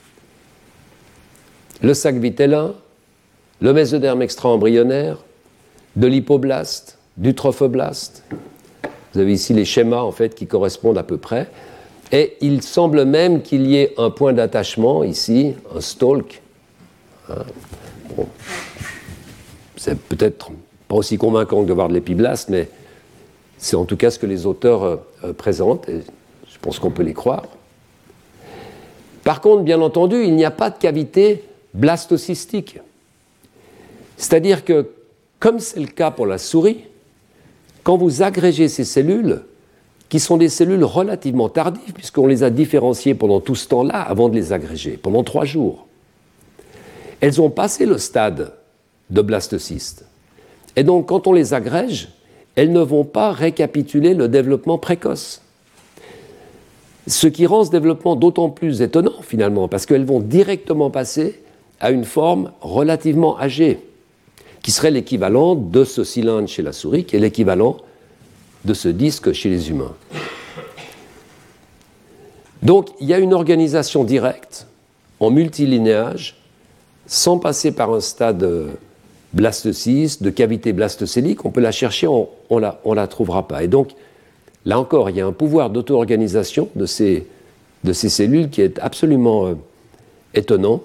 le sac vitellin, le mésoderme extra-embryonnaire, de l'hypoblaste, du trophoblaste. Vous avez ici les schémas en fait qui correspondent à peu près. Et il semble même qu'il y ait un point d'attachement ici, un stalk. Hein. Bon. C'est peut-être pas aussi convaincant que de voir de l'épiblaste, mais c'est en tout cas ce que les auteurs présentent, et je pense qu'on peut les croire. Par contre, bien entendu, il n'y a pas de cavité blastocystique. C'est-à-dire que, comme c'est le cas pour la souris, quand vous agrégez ces cellules, qui sont des cellules relativement tardives, puisqu'on les a différenciées pendant tout ce temps-là, avant de les agréger, pendant 3 jours. Elles ont passé le stade de blastocystes. Et donc, quand on les agrège, elles ne vont pas récapituler le développement précoce. Ce qui rend ce développement d'autant plus étonnant, finalement, parce qu'elles vont directement passer à une forme relativement âgée, qui serait l'équivalent de ce cylindre chez la souris, qui est l'équivalent de ce disque chez les humains. Donc, il y a une organisation directe, en multilinéage, sans passer par un stade blastocyste, de cavité blastocélique. On peut la chercher, on la trouvera pas. Et donc, là encore, il y a un pouvoir d'auto-organisation de ces cellules qui est absolument étonnant.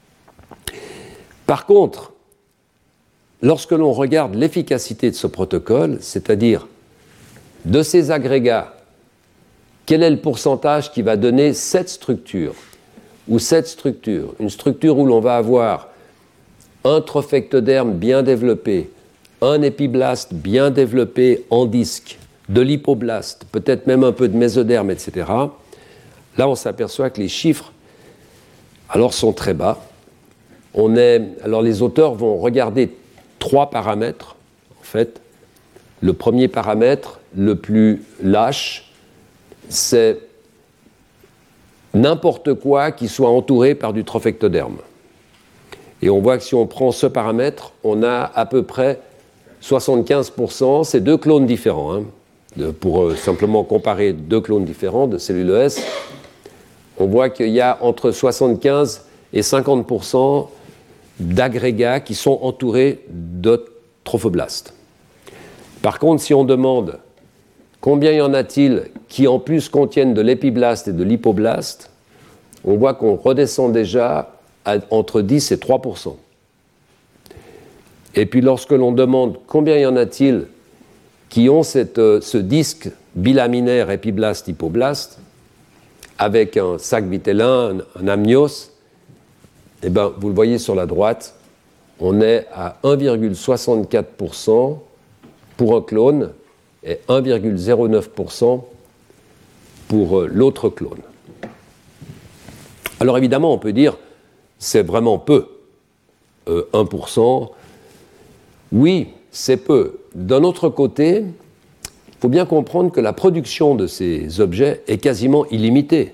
Par contre, lorsque l'on regarde l'efficacité de ce protocole, c'est-à-dire de ces agrégats, quel est le pourcentage qui va donner cette structure ou cette structure, une structure où l'on va avoir un trophectoderme bien développé, un épiblaste bien développé en disque, de l'hypoblaste, peut-être même un peu de mésoderme, etc. Là, on s'aperçoit que les chiffres alors sont très bas. Alors les auteurs vont regarder 3 paramètres, en fait. Le premier paramètre, le plus lâche, c'est n'importe quoi qui soit entouré par du trophectoderme. Et on voit que si on prend ce paramètre, on a à peu près 75%, c'est 2 clones différents, hein, pour simplement comparer 2 clones différents de cellules ES, on voit qu'il y a entre 75 et 50% d'agrégats qui sont entourés de trophoblastes. Par contre, si on demande combien y en a-t-il qui en plus contiennent de l'épiblaste et de l'hypoblaste, on voit qu'on redescend déjà à entre 10 et 3%. Et puis lorsque l'on demande combien y en a-t-il qui ont ce disque bilaminaire épiblaste-hypoblaste, avec un sac vitellin, un amnios, eh ben, vous le voyez sur la droite, on est à 1,64% pour un clone et 1,09% pour l'autre clone. Alors évidemment, on peut dire c'est vraiment peu. 1%, oui, c'est peu. D'un autre côté, il faut bien comprendre que la production de ces objets est quasiment illimitée.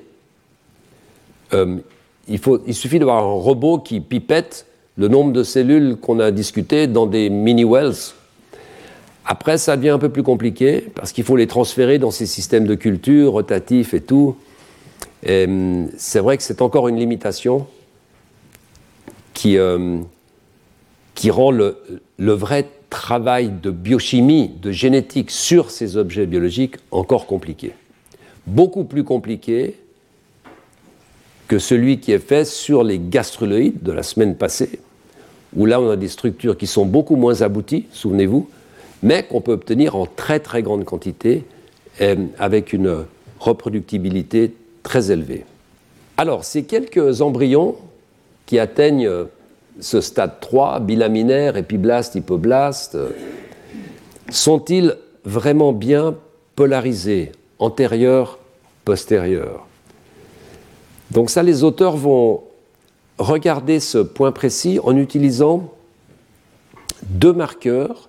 Il suffit d'avoir un robot qui pipette le nombre de cellules qu'on a discuté dans des mini-wells. Après, ça devient un peu plus compliqué parce qu'il faut les transférer dans ces systèmes de culture, rotatifs et tout. Et c'est vrai que c'est encore une limitation qui rend le vrai travail de biochimie, de génétique sur ces objets biologiques encore compliqué. Beaucoup plus compliqué que celui qui est fait sur les gastruloïdes de la semaine passée, où là on a des structures qui sont beaucoup moins abouties, souvenez-vous, mais qu'on peut obtenir en très très grande quantité avec une reproductibilité très élevée. Alors, ces quelques embryons qui atteignent ce stade 3, bilaminaire, épiblaste, hypoblaste, sont-ils vraiment bien polarisés, antérieurs, postérieurs? Donc ça, les auteurs vont regarder ce point précis en utilisant 2 marqueurs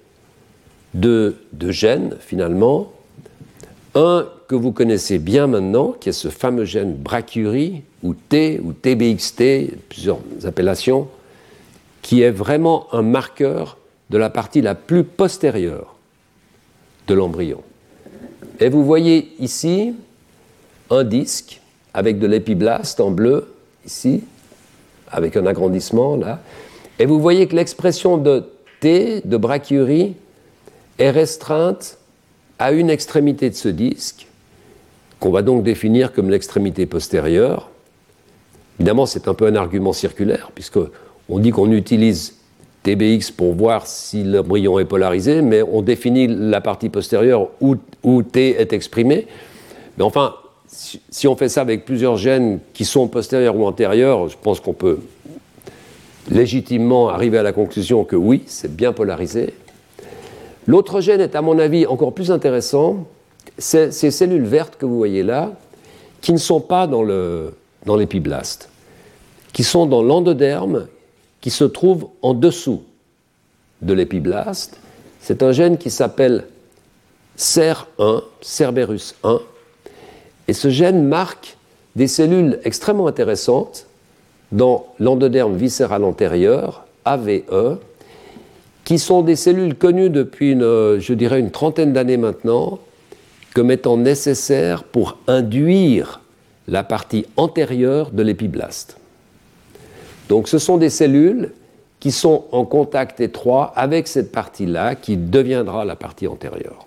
de gènes, finalement. Un que vous connaissez bien maintenant, qui est ce fameux gène brachyurie, ou T, ou TBXT, plusieurs appellations, qui est vraiment un marqueur de la partie la plus postérieure de l'embryon. Et vous voyez ici un disque avec de l'épiblaste en bleu, ici, avec un agrandissement là. Et vous voyez que l'expression de T, de brachyurie, est restreinte à une extrémité de ce disque, qu'on va donc définir comme l'extrémité postérieure. Évidemment, c'est un peu un argument circulaire, puisqu'on dit qu'on utilise TBX pour voir si l'embryon est polarisé, mais on définit la partie postérieure où T est exprimé. Mais enfin, si on fait ça avec plusieurs gènes qui sont postérieurs ou antérieurs, je pense qu'on peut légitimement arriver à la conclusion que oui, c'est bien polarisé. L'autre gène est, à mon avis, encore plus intéressant, ces cellules vertes que vous voyez là, qui ne sont pas dans l'épiblaste, qui sont dans l'endoderme, qui se trouve en dessous de l'épiblaste. C'est un gène qui s'appelle SER1, Cerberus 1, et ce gène marque des cellules extrêmement intéressantes dans l'endoderme viscéral antérieur, AVE, qui sont des cellules connues depuis, je dirais, une trentaine d'années maintenant, comme étant nécessaires pour induire la partie antérieure de l'épiblaste. Donc ce sont des cellules qui sont en contact étroit avec cette partie-là, qui deviendra la partie antérieure.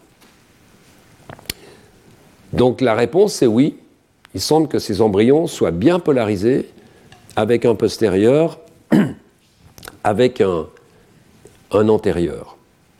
Donc la réponse est oui. Il semble que ces embryons soient bien polarisés, avec un postérieur, avec un antérieur.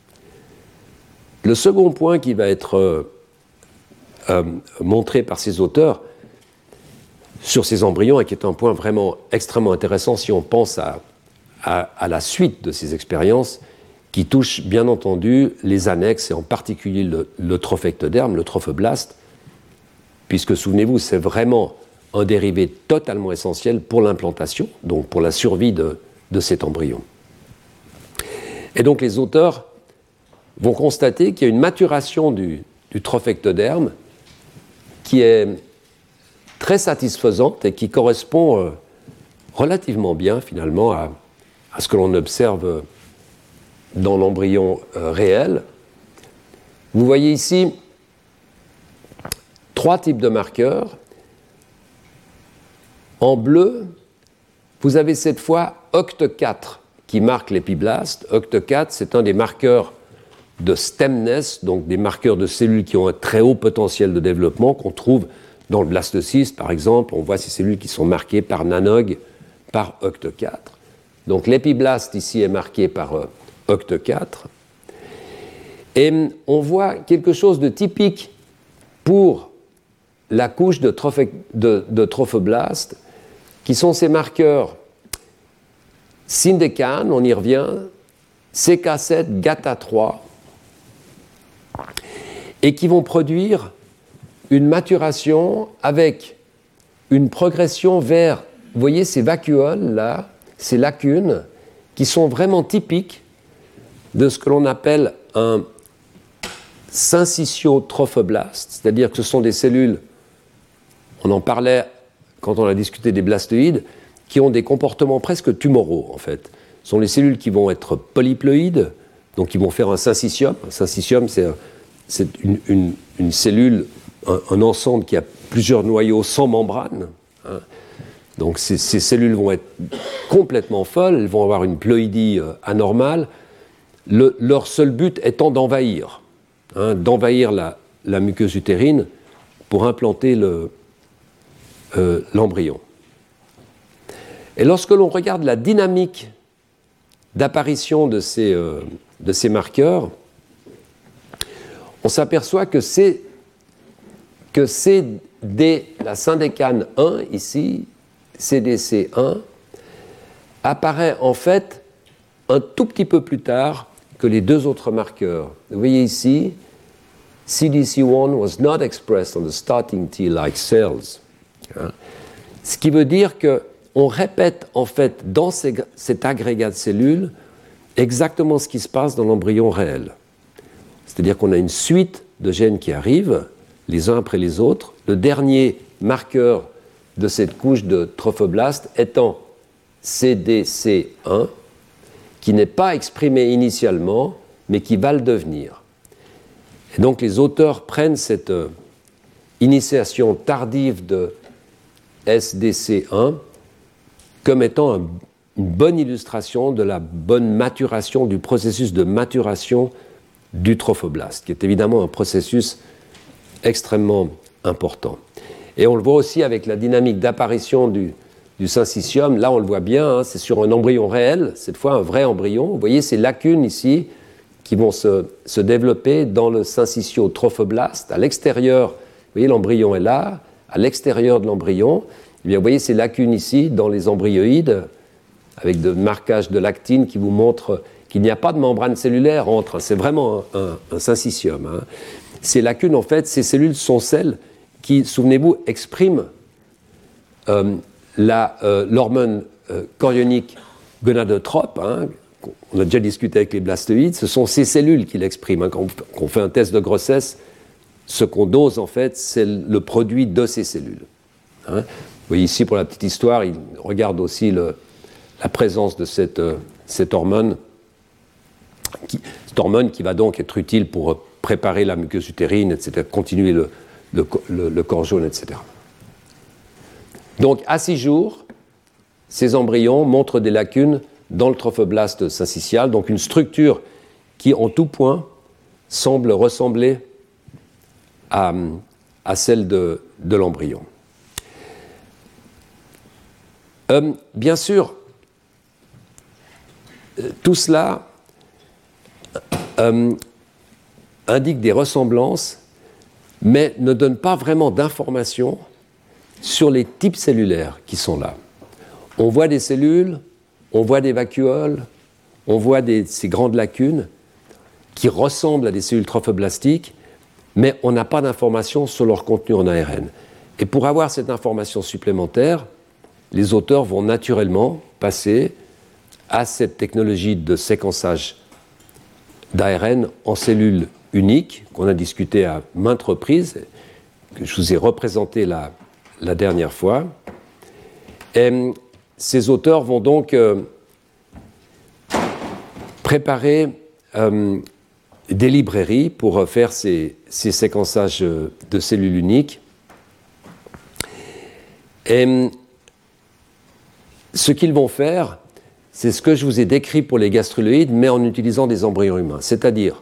Le second point qui va être montré par ces auteurs sur ces embryons, et qui est un point vraiment extrêmement intéressant si on pense à la suite de ces expériences, qui touchent bien entendu les annexes, et en particulier le trophectoderme, le trophoblaste, puisque, souvenez-vous, c'est vraiment un dérivé totalement essentiel pour l'implantation, donc pour la survie de cet embryon. Et donc les auteurs vont constater qu'il y a une maturation du trophectoderme qui est très satisfaisante et qui correspond relativement bien finalement à ce que l'on observe dans l'embryon réel. Vous voyez ici 3 types de marqueurs. En bleu, vous avez cette fois OCT4 qui marque l'épiblaste. OCT4, c'est un des marqueurs de stemness, donc des marqueurs de cellules qui ont un très haut potentiel de développement qu'on trouve dans le blastocyste, par exemple. On voit ces cellules qui sont marquées par NANOG, par OCT4. Donc l'épiblaste ici est marqué par OCT4. Et on voit quelque chose de typique pour la couche de trophoblaste, qui sont ces marqueurs syndécane, on y revient, CK7, GATA3, et qui vont produire une maturation avec une progression vers, vous voyez ces vacuoles là, ces lacunes, qui sont vraiment typiques de ce que l'on appelle un syncytiotrophoblaste, c'est-à-dire que ce sont des cellules, on en parlait quand on a discuté des blastoïdes, qui ont des comportements presque tumoraux, en fait. Ce sont les cellules qui vont être polyploïdes, donc qui vont faire un syncytium. Un syncytium, c'est une cellule, un ensemble qui a plusieurs noyaux sans membrane. Hein. Donc ces cellules vont être complètement folles, elles vont avoir une ploïdie anormale. Leur seul but étant d'envahir la muqueuse utérine pour implanter l'embryon. Et lorsque l'on regarde la dynamique d'apparition de ces marqueurs, on s'aperçoit que la syndécane 1, ici, CDC1, apparaît en fait un tout petit peu plus tard que les 2 autres marqueurs. Vous voyez ici, CDC1 was not expressed on the starting T-like cells. Ce qui veut dire qu'on répète en fait dans cet agrégat de cellules exactement ce qui se passe dans l'embryon réel. C'est-à-dire qu'on a une suite de gènes qui arrivent, les uns après les autres. Le dernier marqueur de cette couche de trophoblaste étant CDC1, qui n'est pas exprimé initialement, mais qui va le devenir. Et donc les auteurs prennent cette initiation tardive de SDC1 comme étant une bonne illustration de la bonne maturation, du processus de maturation du trophoblaste, qui est évidemment un processus extrêmement important. Et on le voit aussi avec la dynamique d'apparition du syncytium. Là, on le voit bien, c'est sur un embryon réel, cette fois un vrai embryon. Vous voyez ces lacunes ici qui vont se développer dans le syncytiotrophoblaste. À l'extérieur, vous voyez, l'embryon est là. À l'extérieur de l'embryon, eh bien, vous voyez ces lacunes ici dans les embryoïdes, avec de marquages de l'actine qui vous montrent qu'il n'y a pas de membrane cellulaire entre. C'est vraiment un syncytium. Ces lacunes, en fait, ces cellules sont celles qui, souvenez-vous, expriment l'hormone chorionique gonadotrope, hein, on a déjà discuté avec les blastoïdes, ce sont ces cellules qui l'expriment. Hein. Quand on fait un test de grossesse, ce qu'on dose, en fait, c'est le produit de ces cellules. Hein. Vous voyez ici, pour la petite histoire, il regarde aussi la présence de cette hormone, qui va donc être utile pour préparer la muqueuse utérine, etc., continuer le corps jaune, etc. Donc, à 6 jours, ces embryons montrent des lacunes dans le trophoblaste syncytial, donc une structure qui, en tout point, semble ressembler à celle de l'embryon. Bien sûr, tout cela indique des ressemblances, mais ne donne pas vraiment d'informations sur les types cellulaires qui sont là. On voit des cellules, on voit des vacuoles, on voit ces grandes lacunes qui ressemblent à des cellules trophoblastiques, mais on n'a pas d'informations sur leur contenu en ARN. Et pour avoir cette information supplémentaire, les auteurs vont naturellement passer à cette technologie de séquençage d'ARN en cellules uniques, qu'on a discuté à maintes reprises, que je vous ai représenté la dernière fois. Et ces auteurs vont donc préparer des librairies pour faire ces séquençages de cellules uniques. Et ce qu'ils vont faire, c'est ce que je vous ai décrit pour les gastruloïdes, mais en utilisant des embryons humains. C'est-à-dire,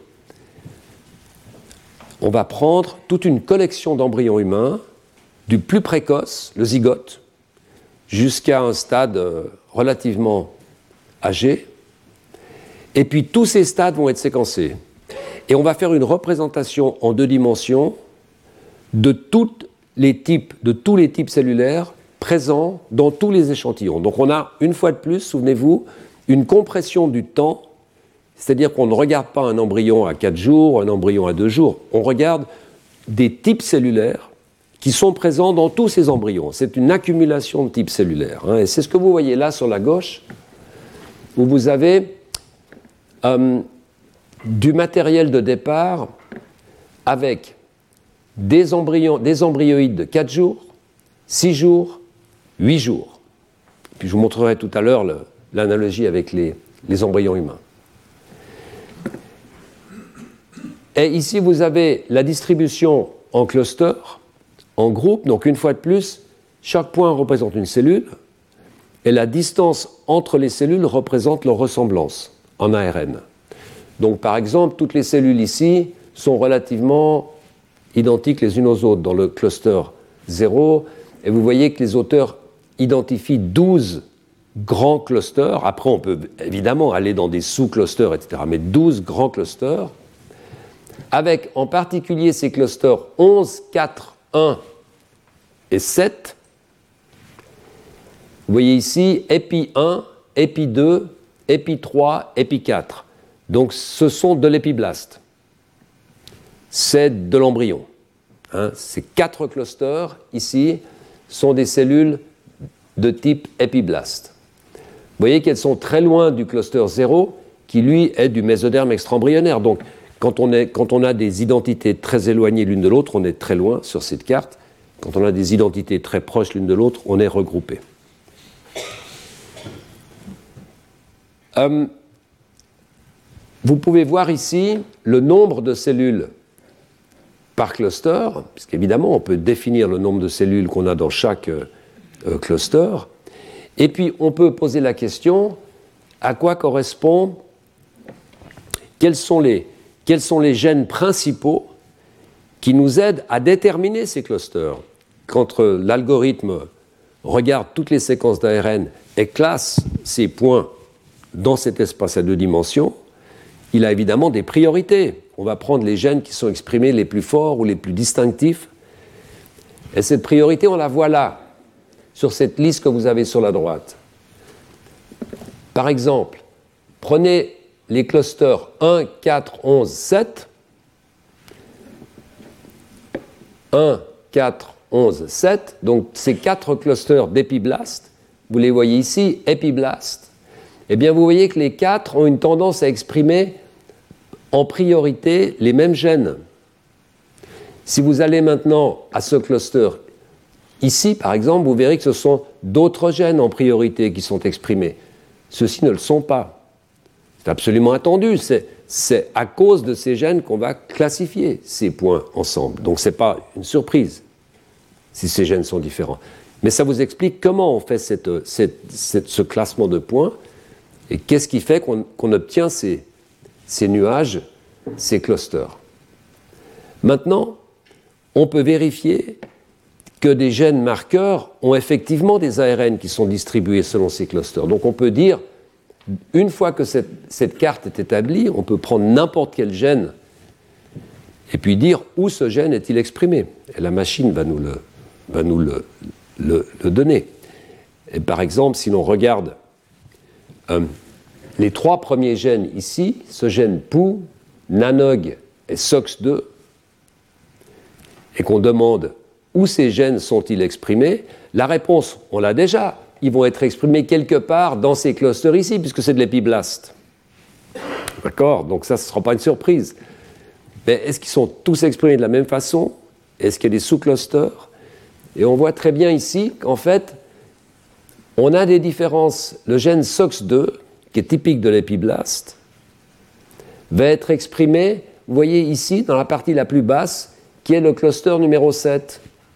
on va prendre toute une collection d'embryons humains, du plus précoce, le zygote, jusqu'à un stade relativement âgé, et puis tous ces stades vont être séquencés. Et on va faire une représentation en 2 dimensions de tous les types cellulaires présents dans tous les échantillons. Donc on a, une fois de plus, souvenez-vous, une compression du temps, c'est-à-dire qu'on ne regarde pas un embryon à 4 jours, un embryon à 2 jours, on regarde des types cellulaires qui sont présents dans tous ces embryons. C'est une accumulation de types cellulaires. Hein, et c'est ce que vous voyez là sur la gauche, où vous avez du matériel de départ avec des embryoïdes de 4 jours, 6 jours, 8 jours. Puis je vous montrerai tout à l'heure l'analogie avec les embryons humains. Et ici, vous avez la distribution en cluster, en groupe. Donc, une fois de plus, chaque point représente une cellule. Et la distance entre les cellules représente leur ressemblance en ARN. Donc, par exemple, toutes les cellules ici sont relativement identiques les unes aux autres dans le cluster 0. Et vous voyez que les auteurs identifient 12 grands clusters. Après, on peut évidemment aller dans des sous-clusters, etc. Mais 12 grands clusters, avec en particulier ces clusters 11, 4, 1 et 7. Vous voyez ici épi 1, épi 2, épi 3, épi 4. Donc ce sont de l'épiblaste. C'est de l'embryon. Hein, ces 4 clusters ici sont des cellules de type épiblaste. Vous voyez qu'elles sont très loin du cluster 0 qui lui est du mésoderme extra-embryonnaire. Donc quand on a des identités très éloignées l'une de l'autre, on est très loin sur cette carte. Quand on a des identités très proches l'une de l'autre, on est regroupé. Vous pouvez voir ici le nombre de cellules par cluster, puisqu'évidemment on peut définir le nombre de cellules qu'on a dans chaque cluster. Et puis on peut poser la question, à quoi correspond, quels sont les gènes principaux qui nous aident à déterminer ces clusters. Quand l'algorithme regarde toutes les séquences d'ARN et classe ces points dans cet espace à 2 dimensions, il a évidemment des priorités. On va prendre les gènes qui sont exprimés les plus forts ou les plus distinctifs. Et cette priorité, on la voit là, sur cette liste que vous avez sur la droite. Par exemple, prenez les clusters 1, 4, 11, 7. 1, 4, 11, 7. Donc ces 4 clusters d'épiblastes, vous les voyez ici, épiblastes. Eh bien, vous voyez que les 4 ont une tendance à exprimer en priorité les mêmes gènes. Si vous allez maintenant à ce cluster ici, par exemple, vous verrez que ce sont d'autres gènes en priorité qui sont exprimés. Ceux-ci ne le sont pas. C'est absolument attendu. C'est à cause de ces gènes qu'on va classifier ces points ensemble. Donc ce n'est pas une surprise si ces gènes sont différents. Mais ça vous explique comment on fait ce classement de points et qu'est-ce qui fait qu'on obtient ces nuages, ces clusters. Maintenant, on peut vérifier que des gènes marqueurs ont effectivement des ARN qui sont distribués selon ces clusters. Donc on peut dire, une fois que cette carte est établie, on peut prendre n'importe quel gène et puis dire où ce gène est-il exprimé. Et la machine va nous le donner. Et par exemple, si l'on regarde les 3 premiers gènes ici, ce gène POU, NANOG et SOX2, et qu'on demande où ces gènes sont-ils exprimés, la réponse, on l'a déjà, ils vont être exprimés quelque part dans ces clusters ici, puisque c'est de l'épiblaste. D'accord? Donc ça, ce ne sera pas une surprise. Mais est-ce qu'ils sont tous exprimés de la même façon? Est-ce qu'il y a des sous-clusters? Et on voit très bien ici qu'en fait, on a des différences. Le gène SOX2, qui est typique de l'épiblaste, va être exprimé, vous voyez ici, dans la partie la plus basse, qui est le cluster numéro 7,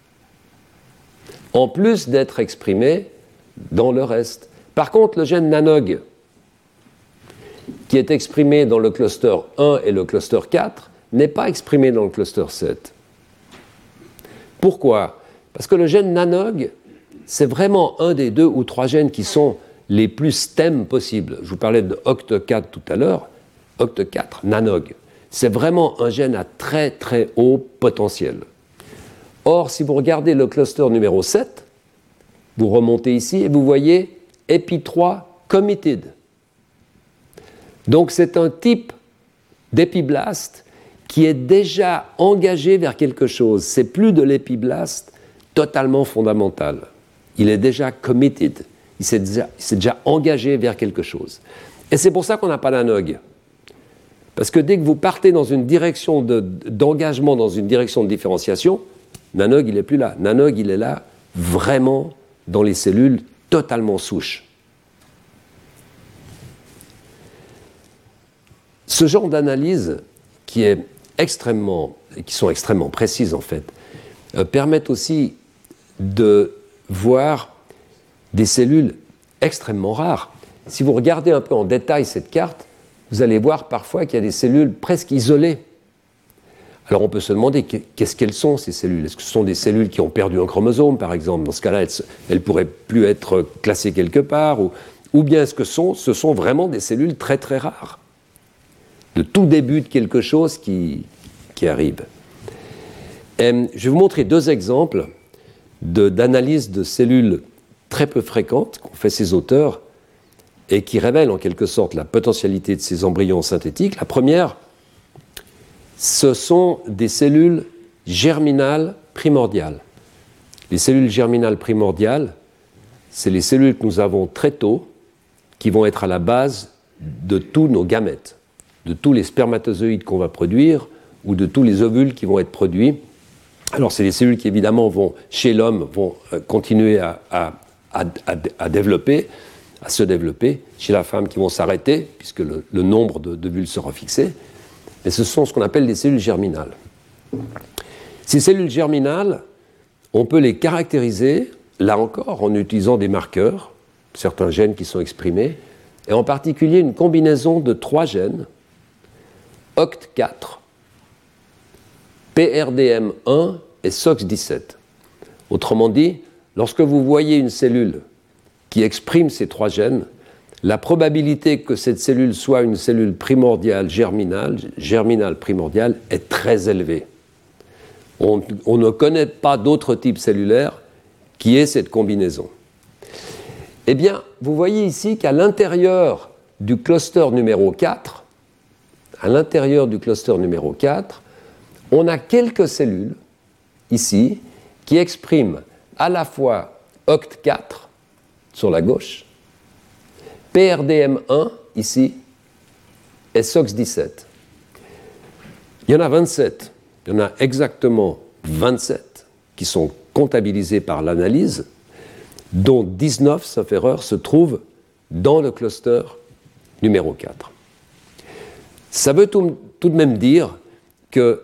en plus d'être exprimé dans le reste. Par contre, le gène NANOG, qui est exprimé dans le cluster 1 et le cluster 4, n'est pas exprimé dans le cluster 7. Pourquoi? Parce que le gène NANOG, c'est vraiment un des 2 ou 3 gènes qui sont les plus STEM possibles. Je vous parlais de OCT4 tout à l'heure. OCT4, NANOG. C'est vraiment un gène à très très haut potentiel. Or, si vous regardez le cluster numéro 7, vous remontez ici et vous voyez EPI3 committed. Donc c'est un type d'épiblaste qui est déjà engagé vers quelque chose. C'est plus de l'épiblaste totalement fondamental. Il est déjà committed. Il s'est déjà engagé vers quelque chose. Et c'est pour ça qu'on n'a pas d'ANOG. Parce que dès que vous partez dans une direction d'engagement, dans une direction de différenciation, NANOG, il n'est plus là. NANOG, il est là vraiment dans les cellules totalement souches. Ce genre d'analyse qui sont extrêmement précises en fait, permettent aussi de voir des cellules extrêmement rares. Si vous regardez un peu en détail cette carte, vous allez voir parfois qu'il y a des cellules presque isolées. Alors on peut se demander qu'est-ce qu'elles sont ces cellules. Est-ce que ce sont des cellules qui ont perdu un chromosome par exemple? Dans ce cas-là, elles ne pourraient plus être classées quelque part. Ou bien est-ce que ce sont vraiment des cellules très très rares? Le tout début de quelque chose qui arrive. Je vais vous montrer 2 exemples d'analyse de cellules très peu fréquentes qu'ont fait ces auteurs et qui révèlent en quelque sorte la potentialité de ces embryons synthétiques. La première, ce sont des cellules germinales primordiales. Les cellules germinales primordiales, c'est les cellules que nous avons très tôt, qui vont être à la base de tous nos gamètes, de tous les spermatozoïdes qu'on va produire ou de tous les ovules qui vont être produits. Alors, c'est des cellules qui, évidemment, chez l'homme, vont continuer à développer, à se développer, chez la femme qui vont s'arrêter, puisque le nombre d'ovules sera fixé. Et ce sont ce qu'on appelle des cellules germinales. Ces cellules germinales, on peut les caractériser, là encore, en utilisant des marqueurs, certains gènes qui sont exprimés, et en particulier une combinaison de 3 gènes, OCT4, PRDM1 et SOX17. Autrement dit, lorsque vous voyez une cellule qui exprime ces 3 gènes, la probabilité que cette cellule soit une cellule primordiale germinale primordiale, est très élevée. On ne connaît pas d'autre type cellulaire qui ait cette combinaison. Eh bien, vous voyez ici qu'à l'intérieur du cluster numéro 4, on a quelques cellules ici, qui exprime à la fois OCT4 sur la gauche, PRDM1 ici, et SOX17. Il y en a 27, il y en a exactement 27 qui sont comptabilisés par l'analyse, dont 19, sauf erreur, se trouvent dans le cluster numéro 4. Ça veut tout de même dire que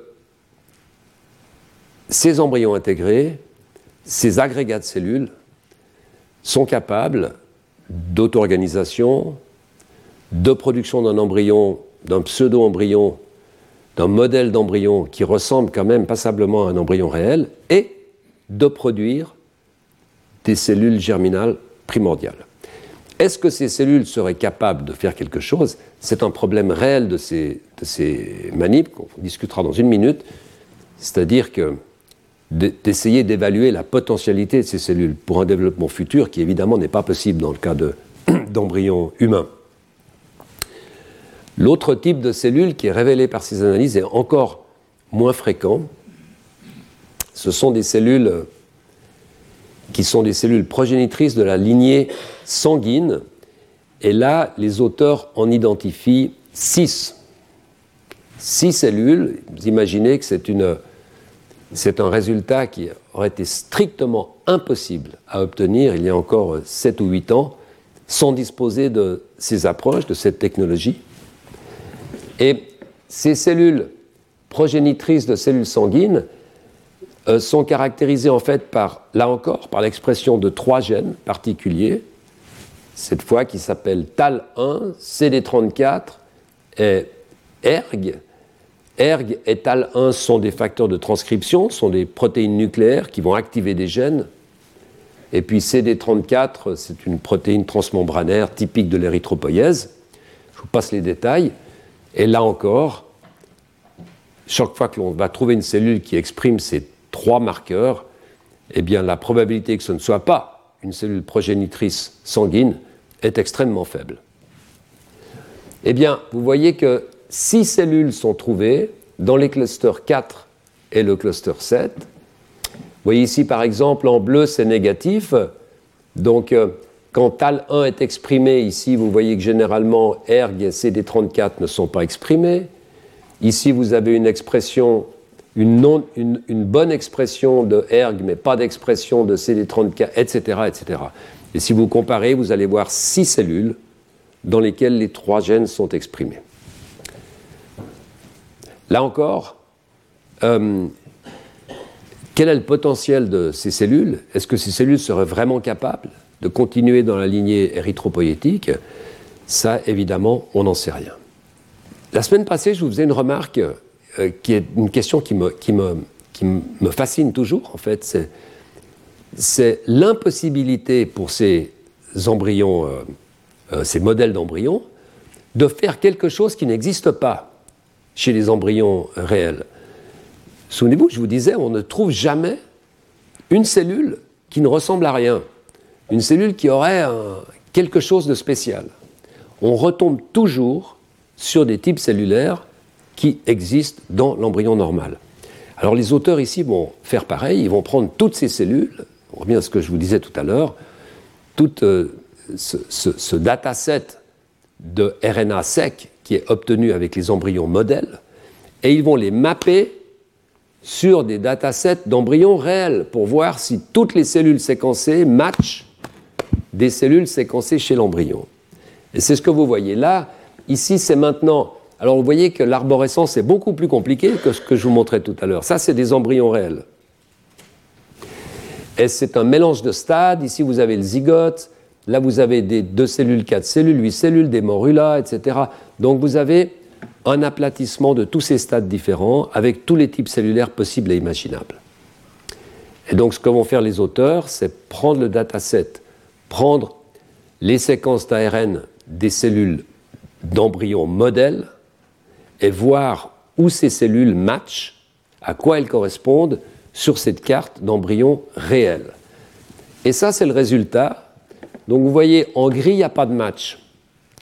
ces embryons intégrés, ces agrégats de cellules, sont capables d'auto-organisation, de production d'un embryon, d'un pseudo-embryon, d'un modèle d'embryon qui ressemble quand même passablement à un embryon réel, et de produire des cellules germinales primordiales. Est-ce que ces cellules seraient capables de faire quelque chose? C'est un problème réel de ces manips, qu'on discutera dans une minute, c'est-à-dire que d'essayer d'évaluer la potentialité de ces cellules pour un développement futur qui évidemment n'est pas possible dans le cas d'embryons humains. L'autre type de cellule qui est révélé par ces analyses est encore moins fréquent. Ce sont des cellules qui sont des cellules progénitrices de la lignée sanguine. Et là, les auteurs en identifient 6. 6 cellules. Vous imaginez que c'est un résultat qui aurait été strictement impossible à obtenir il y a encore 7 ou 8 ans, sans disposer de ces approches, de cette technologie. Et ces cellules progénitrices de cellules sanguines sont caractérisées en fait par, là encore, par l'expression de 3 gènes particuliers, cette fois qui s'appellent TAL1, CD34 et ERG. ERG et TAL1 sont des facteurs de transcription, sont des protéines nucléaires qui vont activer des gènes. Et puis CD34, c'est une protéine transmembranaire typique de l'érythropoïèse. Je vous passe les détails. Et là encore, chaque fois que l'on va trouver une cellule qui exprime ces 3 marqueurs, eh bien la probabilité que ce ne soit pas une cellule progénitrice sanguine est extrêmement faible. Eh bien, vous voyez que 6 cellules sont trouvées dans les clusters 4 et le cluster 7. Vous voyez ici, par exemple, en bleu, c'est négatif. Donc, quand TAL1 est exprimé, ici, vous voyez que généralement, ERG et CD34 ne sont pas exprimés. Ici, vous avez une expression, une bonne expression de ERG, mais pas d'expression de CD34, etc., etc. Et si vous comparez, vous allez voir 6 cellules dans lesquelles les 3 gènes sont exprimés. Là encore, quel est le potentiel de ces cellules? Est-ce que ces cellules seraient vraiment capables de continuer dans la lignée érythropoïétique? Ça, évidemment, on n'en sait rien. La semaine passée, je vous faisais une remarque qui est une question qui me fascine toujours, en fait. C'est l'impossibilité pour ces embryons, ces modèles d'embryons, de faire quelque chose qui n'existe pas chez les embryons réels. Souvenez-vous, je vous disais, on ne trouve jamais une cellule qui ne ressemble à rien, une cellule qui aurait quelque chose de spécial. On retombe toujours sur des types cellulaires qui existent dans l'embryon normal. Alors les auteurs ici vont faire pareil, ils vont prendre toutes ces cellules, on revient à ce que je vous disais tout à l'heure, tout ce dataset de RNA sec qui est obtenu avec les embryons modèles, et ils vont les mapper sur des datasets d'embryons réels pour voir si toutes les cellules séquencées matchent des cellules séquencées chez l'embryon. Et c'est ce que vous voyez là. Ici, c'est maintenant. Alors, vous voyez que l'arborescence est beaucoup plus compliquée que ce que je vous montrais tout à l'heure. Ça, c'est des embryons réels. Et c'est un mélange de stades. Ici, vous avez le zygote. Là, vous avez des 2 cellules, 4 cellules, 8 cellules, des morulas, etc. Donc, vous avez un aplatissement de tous ces stades différents avec tous les types cellulaires possibles et imaginables. Et donc, ce que vont faire les auteurs, c'est prendre le dataset, prendre les séquences d'ARN des cellules d'embryons modèles et voir où ces cellules matchent, à quoi elles correspondent sur cette carte d'embryons réels. Et ça, c'est le résultat. Donc, vous voyez, en gris, il n'y a pas de match.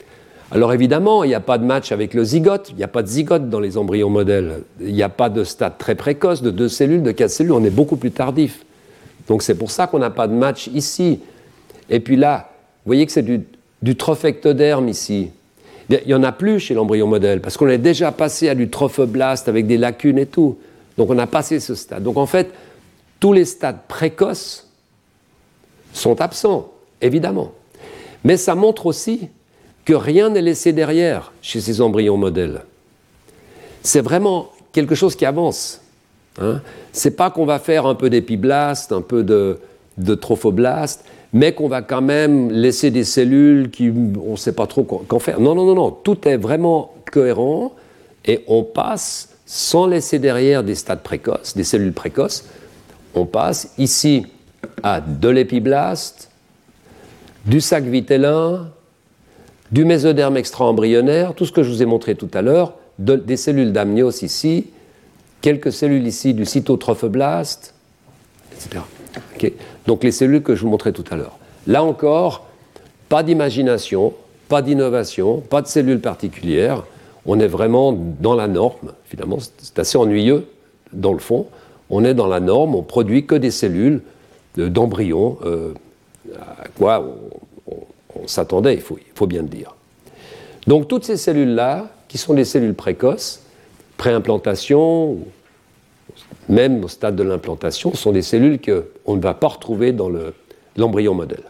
Alors évidemment, il n'y a pas de match avec le zygote, il n'y a pas de zygote dans les embryons modèles, il n'y a pas de stade très précoce, de 2 cellules, de 4 cellules, on est beaucoup plus tardif. Donc c'est pour ça qu'on n'a pas de match ici. Et puis là, vous voyez que c'est du trophectoderme ici. Il n'y en a plus chez l'embryon modèle, parce qu'on est déjà passé à du trophoblaste avec des lacunes et tout. Donc on a passé ce stade. Donc en fait, tous les stades précoces sont absents, évidemment. Mais ça montre aussi que rien n'est laissé derrière chez ces embryons modèles. C'est vraiment quelque chose qui avance. Hein. C'est pas qu'on va faire un peu d'épiblaste, un peu de trophoblaste, mais qu'on va quand même laisser des cellules qui on ne sait pas trop qu'en faire. Non, non, non, non. Tout est vraiment cohérent et on passe sans laisser derrière des stades précoces, des cellules précoces. On passe ici à de l'épiblaste, du sac vitellin, du mésoderme extra-embryonnaire, tout ce que je vous ai montré tout à l'heure, des cellules d'amnios ici, quelques cellules ici du cytotrophoblaste, etc. Okay. Donc les cellules que je vous montrais tout à l'heure. Là encore, pas d'imagination, pas d'innovation, pas de cellules particulières. On est vraiment dans la norme, finalement. C'est assez ennuyeux, dans le fond. On est dans la norme, on produit que des cellules d'embryons, à quoi on s'attendait, il faut bien le dire. Donc toutes ces cellules-là, qui sont des cellules précoces, pré-implantation, même au stade de l'implantation, sont des cellules qu'on ne va pas retrouver dans l'embryon modèle.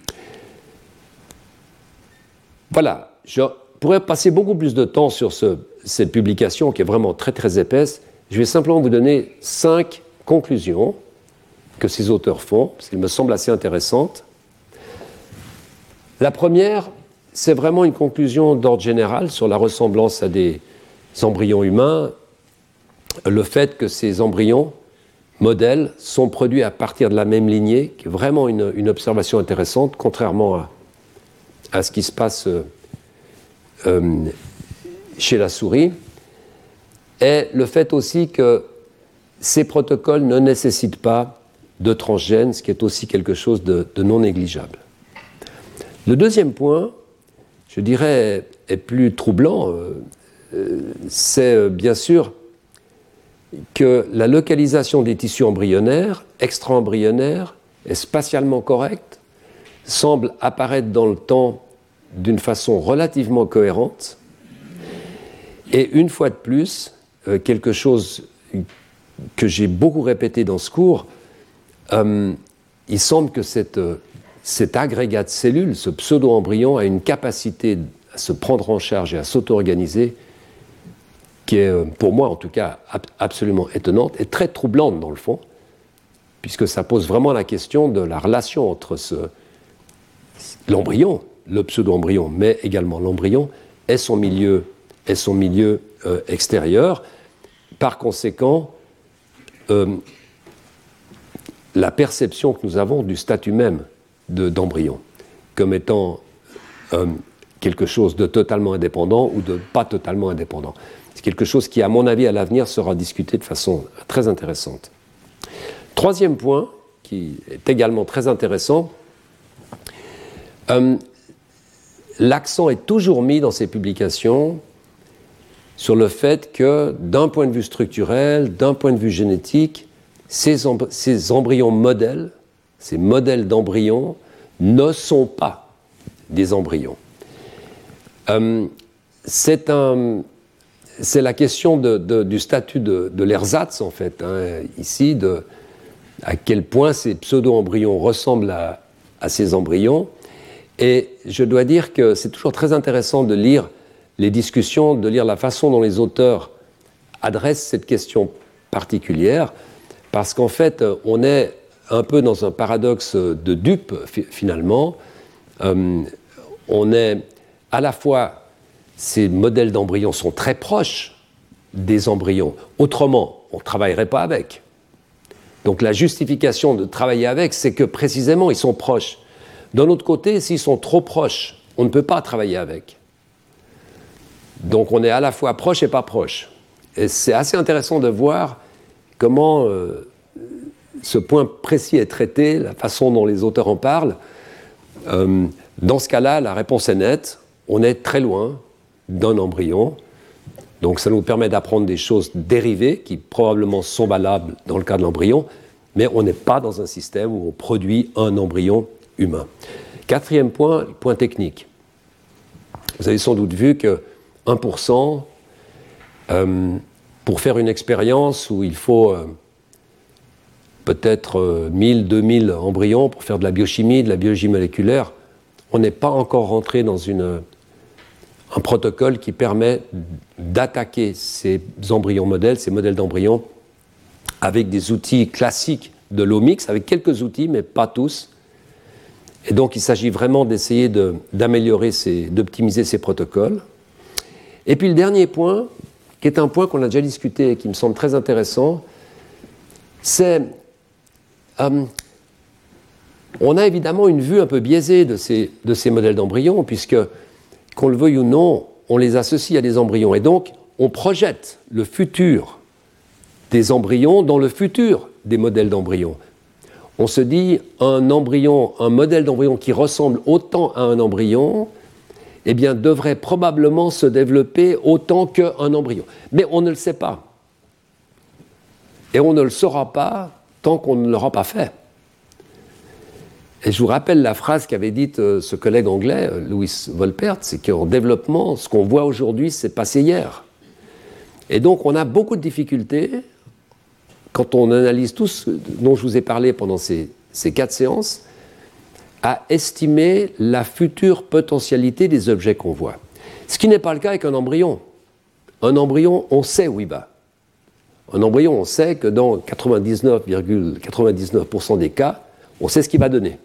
Voilà, je pourrais passer beaucoup plus de temps sur cette publication qui est vraiment très très épaisse. Je vais simplement vous donner 5 conclusions que ces auteurs font, parce qu'elles me semblent assez intéressantes. La première, c'est vraiment une conclusion d'ordre général sur la ressemblance à des embryons humains, le fait que ces embryons modèles sont produits à partir de la même lignée, qui est vraiment une observation intéressante, contrairement à ce qui se passe chez la souris, et le fait aussi que ces protocoles ne nécessitent pas de transgènes, ce qui est aussi quelque chose de non négligeable. Le deuxième point, je dirais, est plus troublant, c'est bien sûr que la localisation des tissus embryonnaires, extra-embryonnaires, est spatialement correcte, semble apparaître dans le temps d'une façon relativement cohérente, et une fois de plus, quelque chose que j'ai beaucoup répété dans ce cours, il semble que cet agrégat de cellules, ce pseudo-embryon, a une capacité à se prendre en charge et à s'auto-organiser qui est, pour moi en tout cas, absolument étonnante et très troublante dans le fond, puisque ça pose vraiment la question de la relation entre l'embryon, le pseudo-embryon, mais également l'embryon, et son milieu extérieur. Par conséquent, la perception que nous avons du statut même d'embryon, comme étant quelque chose de totalement indépendant ou de pas totalement indépendant. C'est quelque chose qui, à mon avis, à l'avenir, sera discuté de façon très intéressante. Troisième point, qui est également très intéressant, l'accent est toujours mis dans ces publications sur le fait que, d'un point de vue structurel, d'un point de vue génétique, ces embryons modèles, ces modèles d'embryons, ne sont pas des embryons. C'est la question du statut de l'ersatz, en fait, hein, ici, à quel point ces pseudo-embryons ressemblent à ces embryons. Et je dois dire que c'est toujours très intéressant de lire les discussions, de lire la façon dont les auteurs adressent cette question particulière, parce qu'en fait, on est un peu dans un paradoxe de dupe, finalement. On est à la fois... Ces modèles d'embryons sont très proches des embryons. Autrement, on ne travaillerait pas avec. Donc la justification de travailler avec, c'est que précisément, ils sont proches. D'un autre côté, s'ils sont trop proches, on ne peut pas travailler avec. Donc on est à la fois proche et pas proche. Et c'est assez intéressant de voir comment ce point précis est traité, la façon dont les auteurs en parlent. Dans ce cas-là, la réponse est nette. on est très loin d'un embryon. Donc ça nous permet d'apprendre des choses dérivées qui probablement sont valables dans le cas de l'embryon, mais on n'est pas dans un système où on produit un embryon humain. Quatrième point, point technique. Vous avez sans doute vu que 1%, pour faire une expérience où il faut peut-être 1000, 2000 embryons pour faire de la biochimie, de la biologie moléculaire, on n'est pas encore rentré dans un protocole qui permet d'attaquer ces embryons modèles, ces modèles d'embryons, avec des outils classiques de l'omics, avec quelques outils, mais pas tous. Et donc, il s'agit vraiment d'essayer d'améliorer, d'optimiser ces protocoles. Et puis, le dernier point, qui est un point qu'on a déjà discuté et qui me semble très intéressant, c'est... on a évidemment une vue un peu biaisée de ces modèles d'embryons, puisque, qu'on le veuille ou non, on les associe à des embryons. Et donc, on projette le futur des embryons dans le futur des modèles d'embryons. On se dit, un modèle d'embryon qui ressemble autant à un embryon, eh bien, devrait probablement se développer autant qu'un embryon. Mais on ne le sait pas. Et on ne le saura pas tant qu'on ne l'aura pas fait. Et je vous rappelle la phrase qu'avait dite ce collègue anglais, Louis Volpert, c'est qu'en développement, ce qu'on voit aujourd'hui, c'est passé hier. Et donc, on a beaucoup de difficultés, quand on analyse tout ce dont je vous ai parlé pendant ces 4 séances, à estimer la future potentialité des objets qu'on voit. Ce qui n'est pas le cas avec un embryon. Un embryon, on sait où il va. Un embryon, on sait que dans 99,99% des cas, on sait ce qu'il va donner.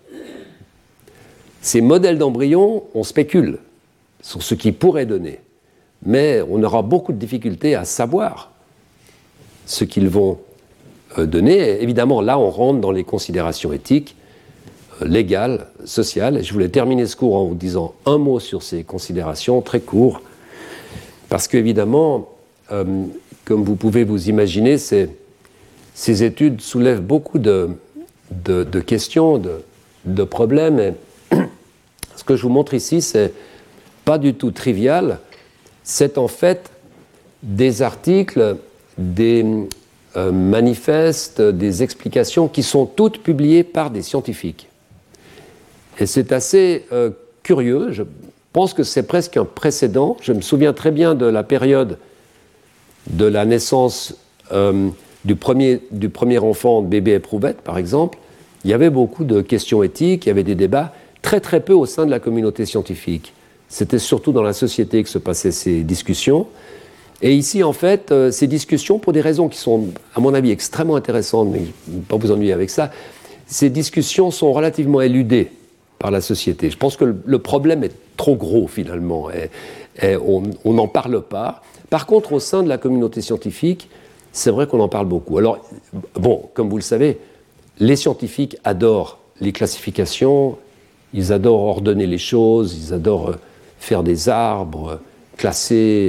Ces modèles d'embryons, on spécule sur ce qu'ils pourraient donner. Mais on aura beaucoup de difficultés à savoir ce qu'ils vont donner. Et évidemment, là, on rentre dans les considérations éthiques, légales, sociales. Et je voulais terminer ce cours en vous disant un mot sur ces considérations, très court, parce qu'évidemment, comme vous pouvez vous imaginer, ces études soulèvent beaucoup de questions, de problèmes. Et ce que je vous montre ici, c'est pas du tout trivial. C'est en fait des articles, des manifestes, des explications qui sont toutes publiées par des scientifiques. Et c'est assez curieux. Je pense que c'est presque un précédent. Je me souviens très bien de la période de la naissance du premier enfant, bébé éprouvette, par exemple. Il y avait beaucoup de questions éthiques, il y avait des débats, très très peu au sein de la communauté scientifique. C'était surtout dans la société que se passaient ces discussions. Et ici, en fait, ces discussions, pour des raisons qui sont, à mon avis, extrêmement intéressantes, mais je ne vais pas vous ennuyer avec ça, ces discussions sont relativement éludées par la société. Je pense que le problème est trop gros, finalement, et on n'en parle pas. Par contre, au sein de la communauté scientifique, c'est vrai qu'on en parle beaucoup. Alors, bon, comme vous le savez, les scientifiques adorent les classifications, ils adorent ordonner les choses, ils adorent faire des arbres, classer,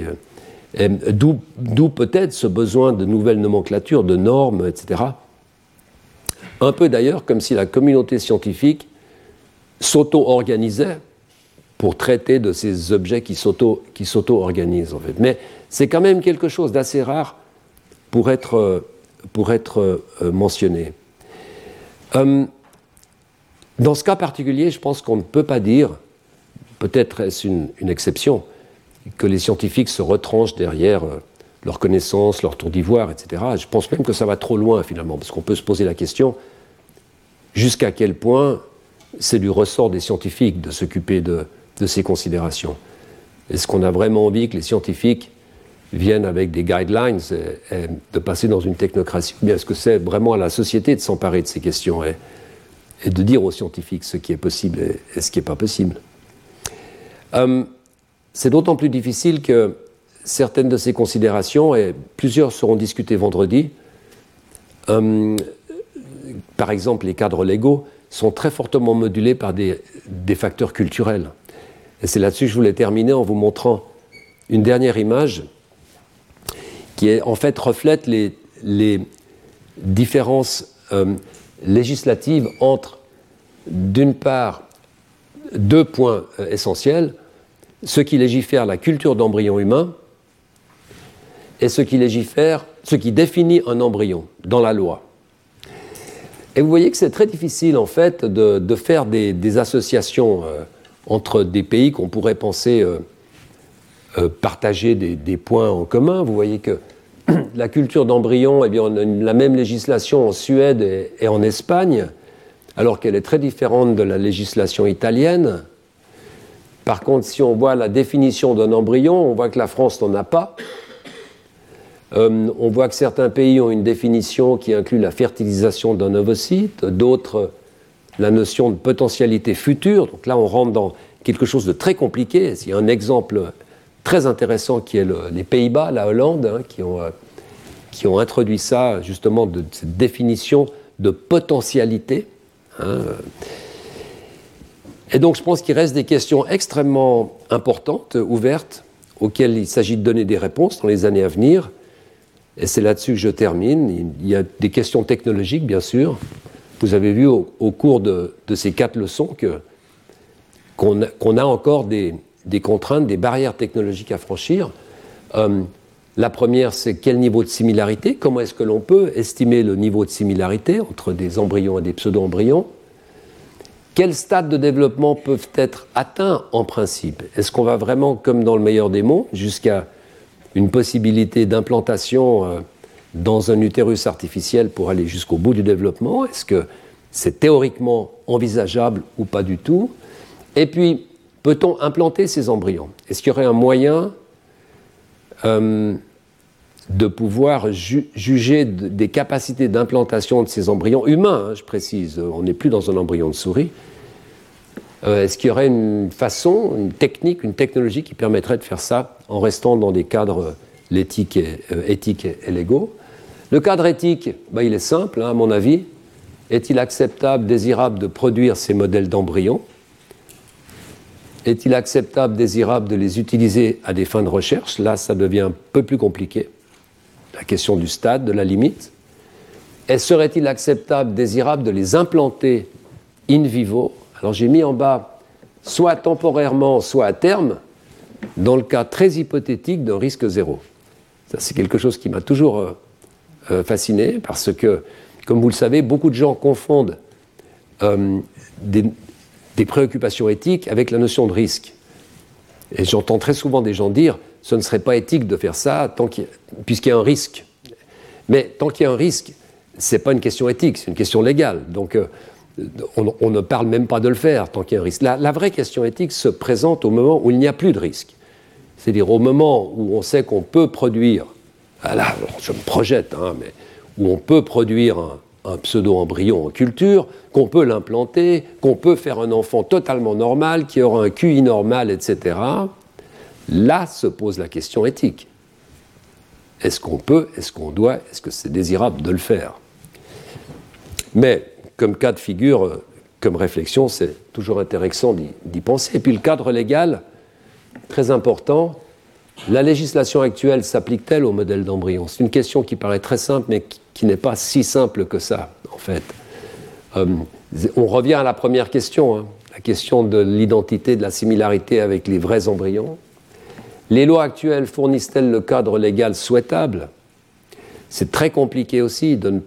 d'où peut-être ce besoin de nouvelles nomenclatures, de normes, etc. Un peu d'ailleurs comme si la communauté scientifique s'auto-organisait pour traiter de ces objets qui s'auto-organisent, en fait. Mais c'est quand même quelque chose d'assez rare pour être mentionné. Dans ce cas particulier, je pense qu'on ne peut pas dire, peut-être est-ce une exception, que les scientifiques se retranchent derrière leurs connaissances, leur tour d'ivoire, etc. Je pense même que ça va trop loin, finalement, parce qu'on peut se poser la question jusqu'à quel point c'est du ressort des scientifiques de s'occuper de ces considérations. Est-ce qu'on a vraiment envie que les scientifiques viennent avec des guidelines et de passer dans une technocratie? Ou bien est-ce que c'est vraiment à la société de s'emparer de ces questions et de dire aux scientifiques ce qui est possible et ce qui n'est pas possible? C'est d'autant plus difficile que certaines de ces considérations, et plusieurs seront discutées vendredi, par exemple les cadres légaux, sont très fortement modulés par des facteurs culturels. Et c'est là-dessus que je voulais terminer en vous montrant une dernière image qui en fait reflète les différences législatives entre, d'une part, deux points essentiels. ce qui légifère la culture d'embryon humain et ce qui définit un embryon dans la loi. Et vous voyez que c'est très difficile, en fait, de faire des associations entre des pays qu'on pourrait penser partager des points en commun. Vous voyez que la culture d'embryon, eh bien, on a la même législation en Suède et en Espagne, alors qu'elle est très différente de la législation italienne. Par contre, si on voit la définition d'un embryon, on voit que la France n'en a pas. On voit que certains pays ont une définition qui inclut la fertilisation d'un ovocyte, d'autres la notion de potentialité future. Donc là, on rentre dans quelque chose de très compliqué. Il y a un exemple très intéressant qui est les Pays-Bas, la Hollande, hein, qui ont introduit ça, justement, de cette définition de potentialité. Hein. Et donc, je pense qu'il reste des questions extrêmement importantes, ouvertes, auxquelles il s'agit de donner des réponses dans les années à venir. Et c'est là-dessus que je termine. Il y a des questions technologiques, bien sûr. Vous avez vu au cours de ces 4 leçons qu'on a encore des contraintes, des barrières technologiques à franchir. La première, c'est quel niveau de similarité? Comment est-ce que l'on peut estimer le niveau de similarité entre des embryons et des pseudo-embryons? Quels stades de développement peuvent être atteints en principe? Est-ce qu'on va vraiment, comme dans le meilleur des mondes, jusqu'à une possibilité d'implantation dans un utérus artificiel pour aller jusqu'au bout du développement? Est-ce que c'est théoriquement envisageable ou pas du tout? Et puis, peut-on implanter ces embryons? Est-ce qu'il y aurait un moyen de pouvoir juger des capacités d'implantation de ces embryons humains, hein, je précise, on n'est plus dans un embryon de souris? Est-ce qu'il y aurait une façon, une technique, une technologie qui permettrait de faire ça en restant dans des cadres éthiques et légaux? Le cadre éthique, il est simple, hein, à mon avis. Est-il acceptable, désirable de produire ces modèles d'embryons? Est-il acceptable, désirable de les utiliser à des fins de recherche? Là, ça devient un peu plus compliqué. La question du stade, de la limite. Et serait-il acceptable, désirable de les implanter in vivo? Alors j'ai mis en bas, soit temporairement, soit à terme, dans le cas très hypothétique d'un risque zéro. Ça, c'est quelque chose qui m'a toujours fasciné, parce que, comme vous le savez, beaucoup de gens confondent des préoccupations éthiques avec la notion de risque. Et j'entends très souvent des gens dire « ce ne serait pas éthique de faire ça puisqu'il y a un risque ». Mais tant qu'il y a un risque, ce n'est pas une question éthique, c'est une question légale. Donc on ne parle même pas de le faire tant qu'il y a un risque. La vraie question éthique se présente au moment où il n'y a plus de risque. C'est-à-dire au moment où on sait qu'on peut produire, là je me projette, hein, mais où on peut produire un pseudo-embryon en culture, qu'on peut l'implanter, qu'on peut faire un enfant totalement normal, qui aura un QI normal, etc. Là se pose la question éthique. Est-ce qu'on peut, est-ce qu'on doit, est-ce que c'est désirable de le faire? Mais comme cas de figure, comme réflexion, c'est toujours intéressant d'y penser. Et puis le cadre légal, très important, la législation actuelle s'applique-t-elle au modèle d'embryon? C'est une question qui paraît très simple, mais qui n'est pas si simple que ça, en fait. On revient à la première question, hein, la question de l'identité, de la similarité avec les vrais embryons. Les lois actuelles fournissent-elles le cadre légal souhaitable? C'est très compliqué aussi de ne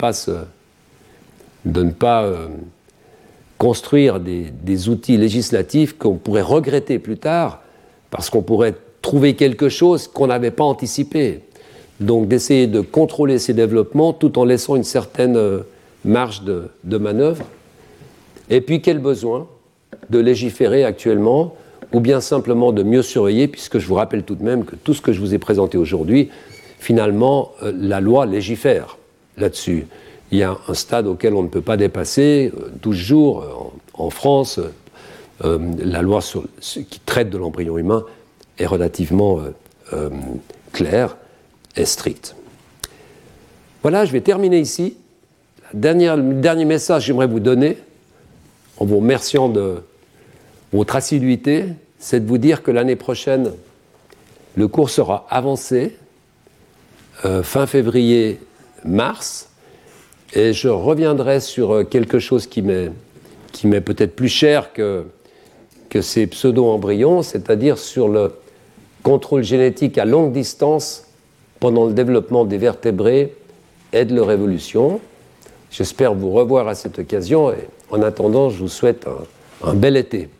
pas construire des outils législatifs qu'on pourrait regretter plus tard, parce qu'on pourrait trouver quelque chose qu'on n'avait pas anticipé. Donc d'essayer de contrôler ces développements tout en laissant une certaine marge de manœuvre. Et puis quel besoin de légiférer actuellement, ou bien simplement de mieux surveiller, puisque je vous rappelle tout de même que tout ce que je vous ai présenté aujourd'hui, finalement, la loi légifère là-dessus. Il y a un stade auquel on ne peut pas dépasser, 12 jours en France, la loi qui traite de l'embryon humain est relativement claire et stricte. Voilà, je vais terminer ici. Le dernier message que j'aimerais vous donner, en vous remerciant de votre assiduité, c'est de vous dire que l'année prochaine, le cours sera avancé, fin février, mars, et je reviendrai sur quelque chose qui m'est peut-être plus cher que ces pseudo-embryons, c'est-à-dire sur le contrôle génétique à longue distance pendant le développement des vertébrés et de leur évolution. J'espère vous revoir à cette occasion et en attendant, je vous souhaite un bel été.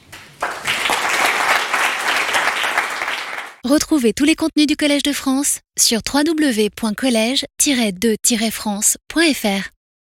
Retrouvez tous les contenus du Collège de France sur www.collège-2-france.fr.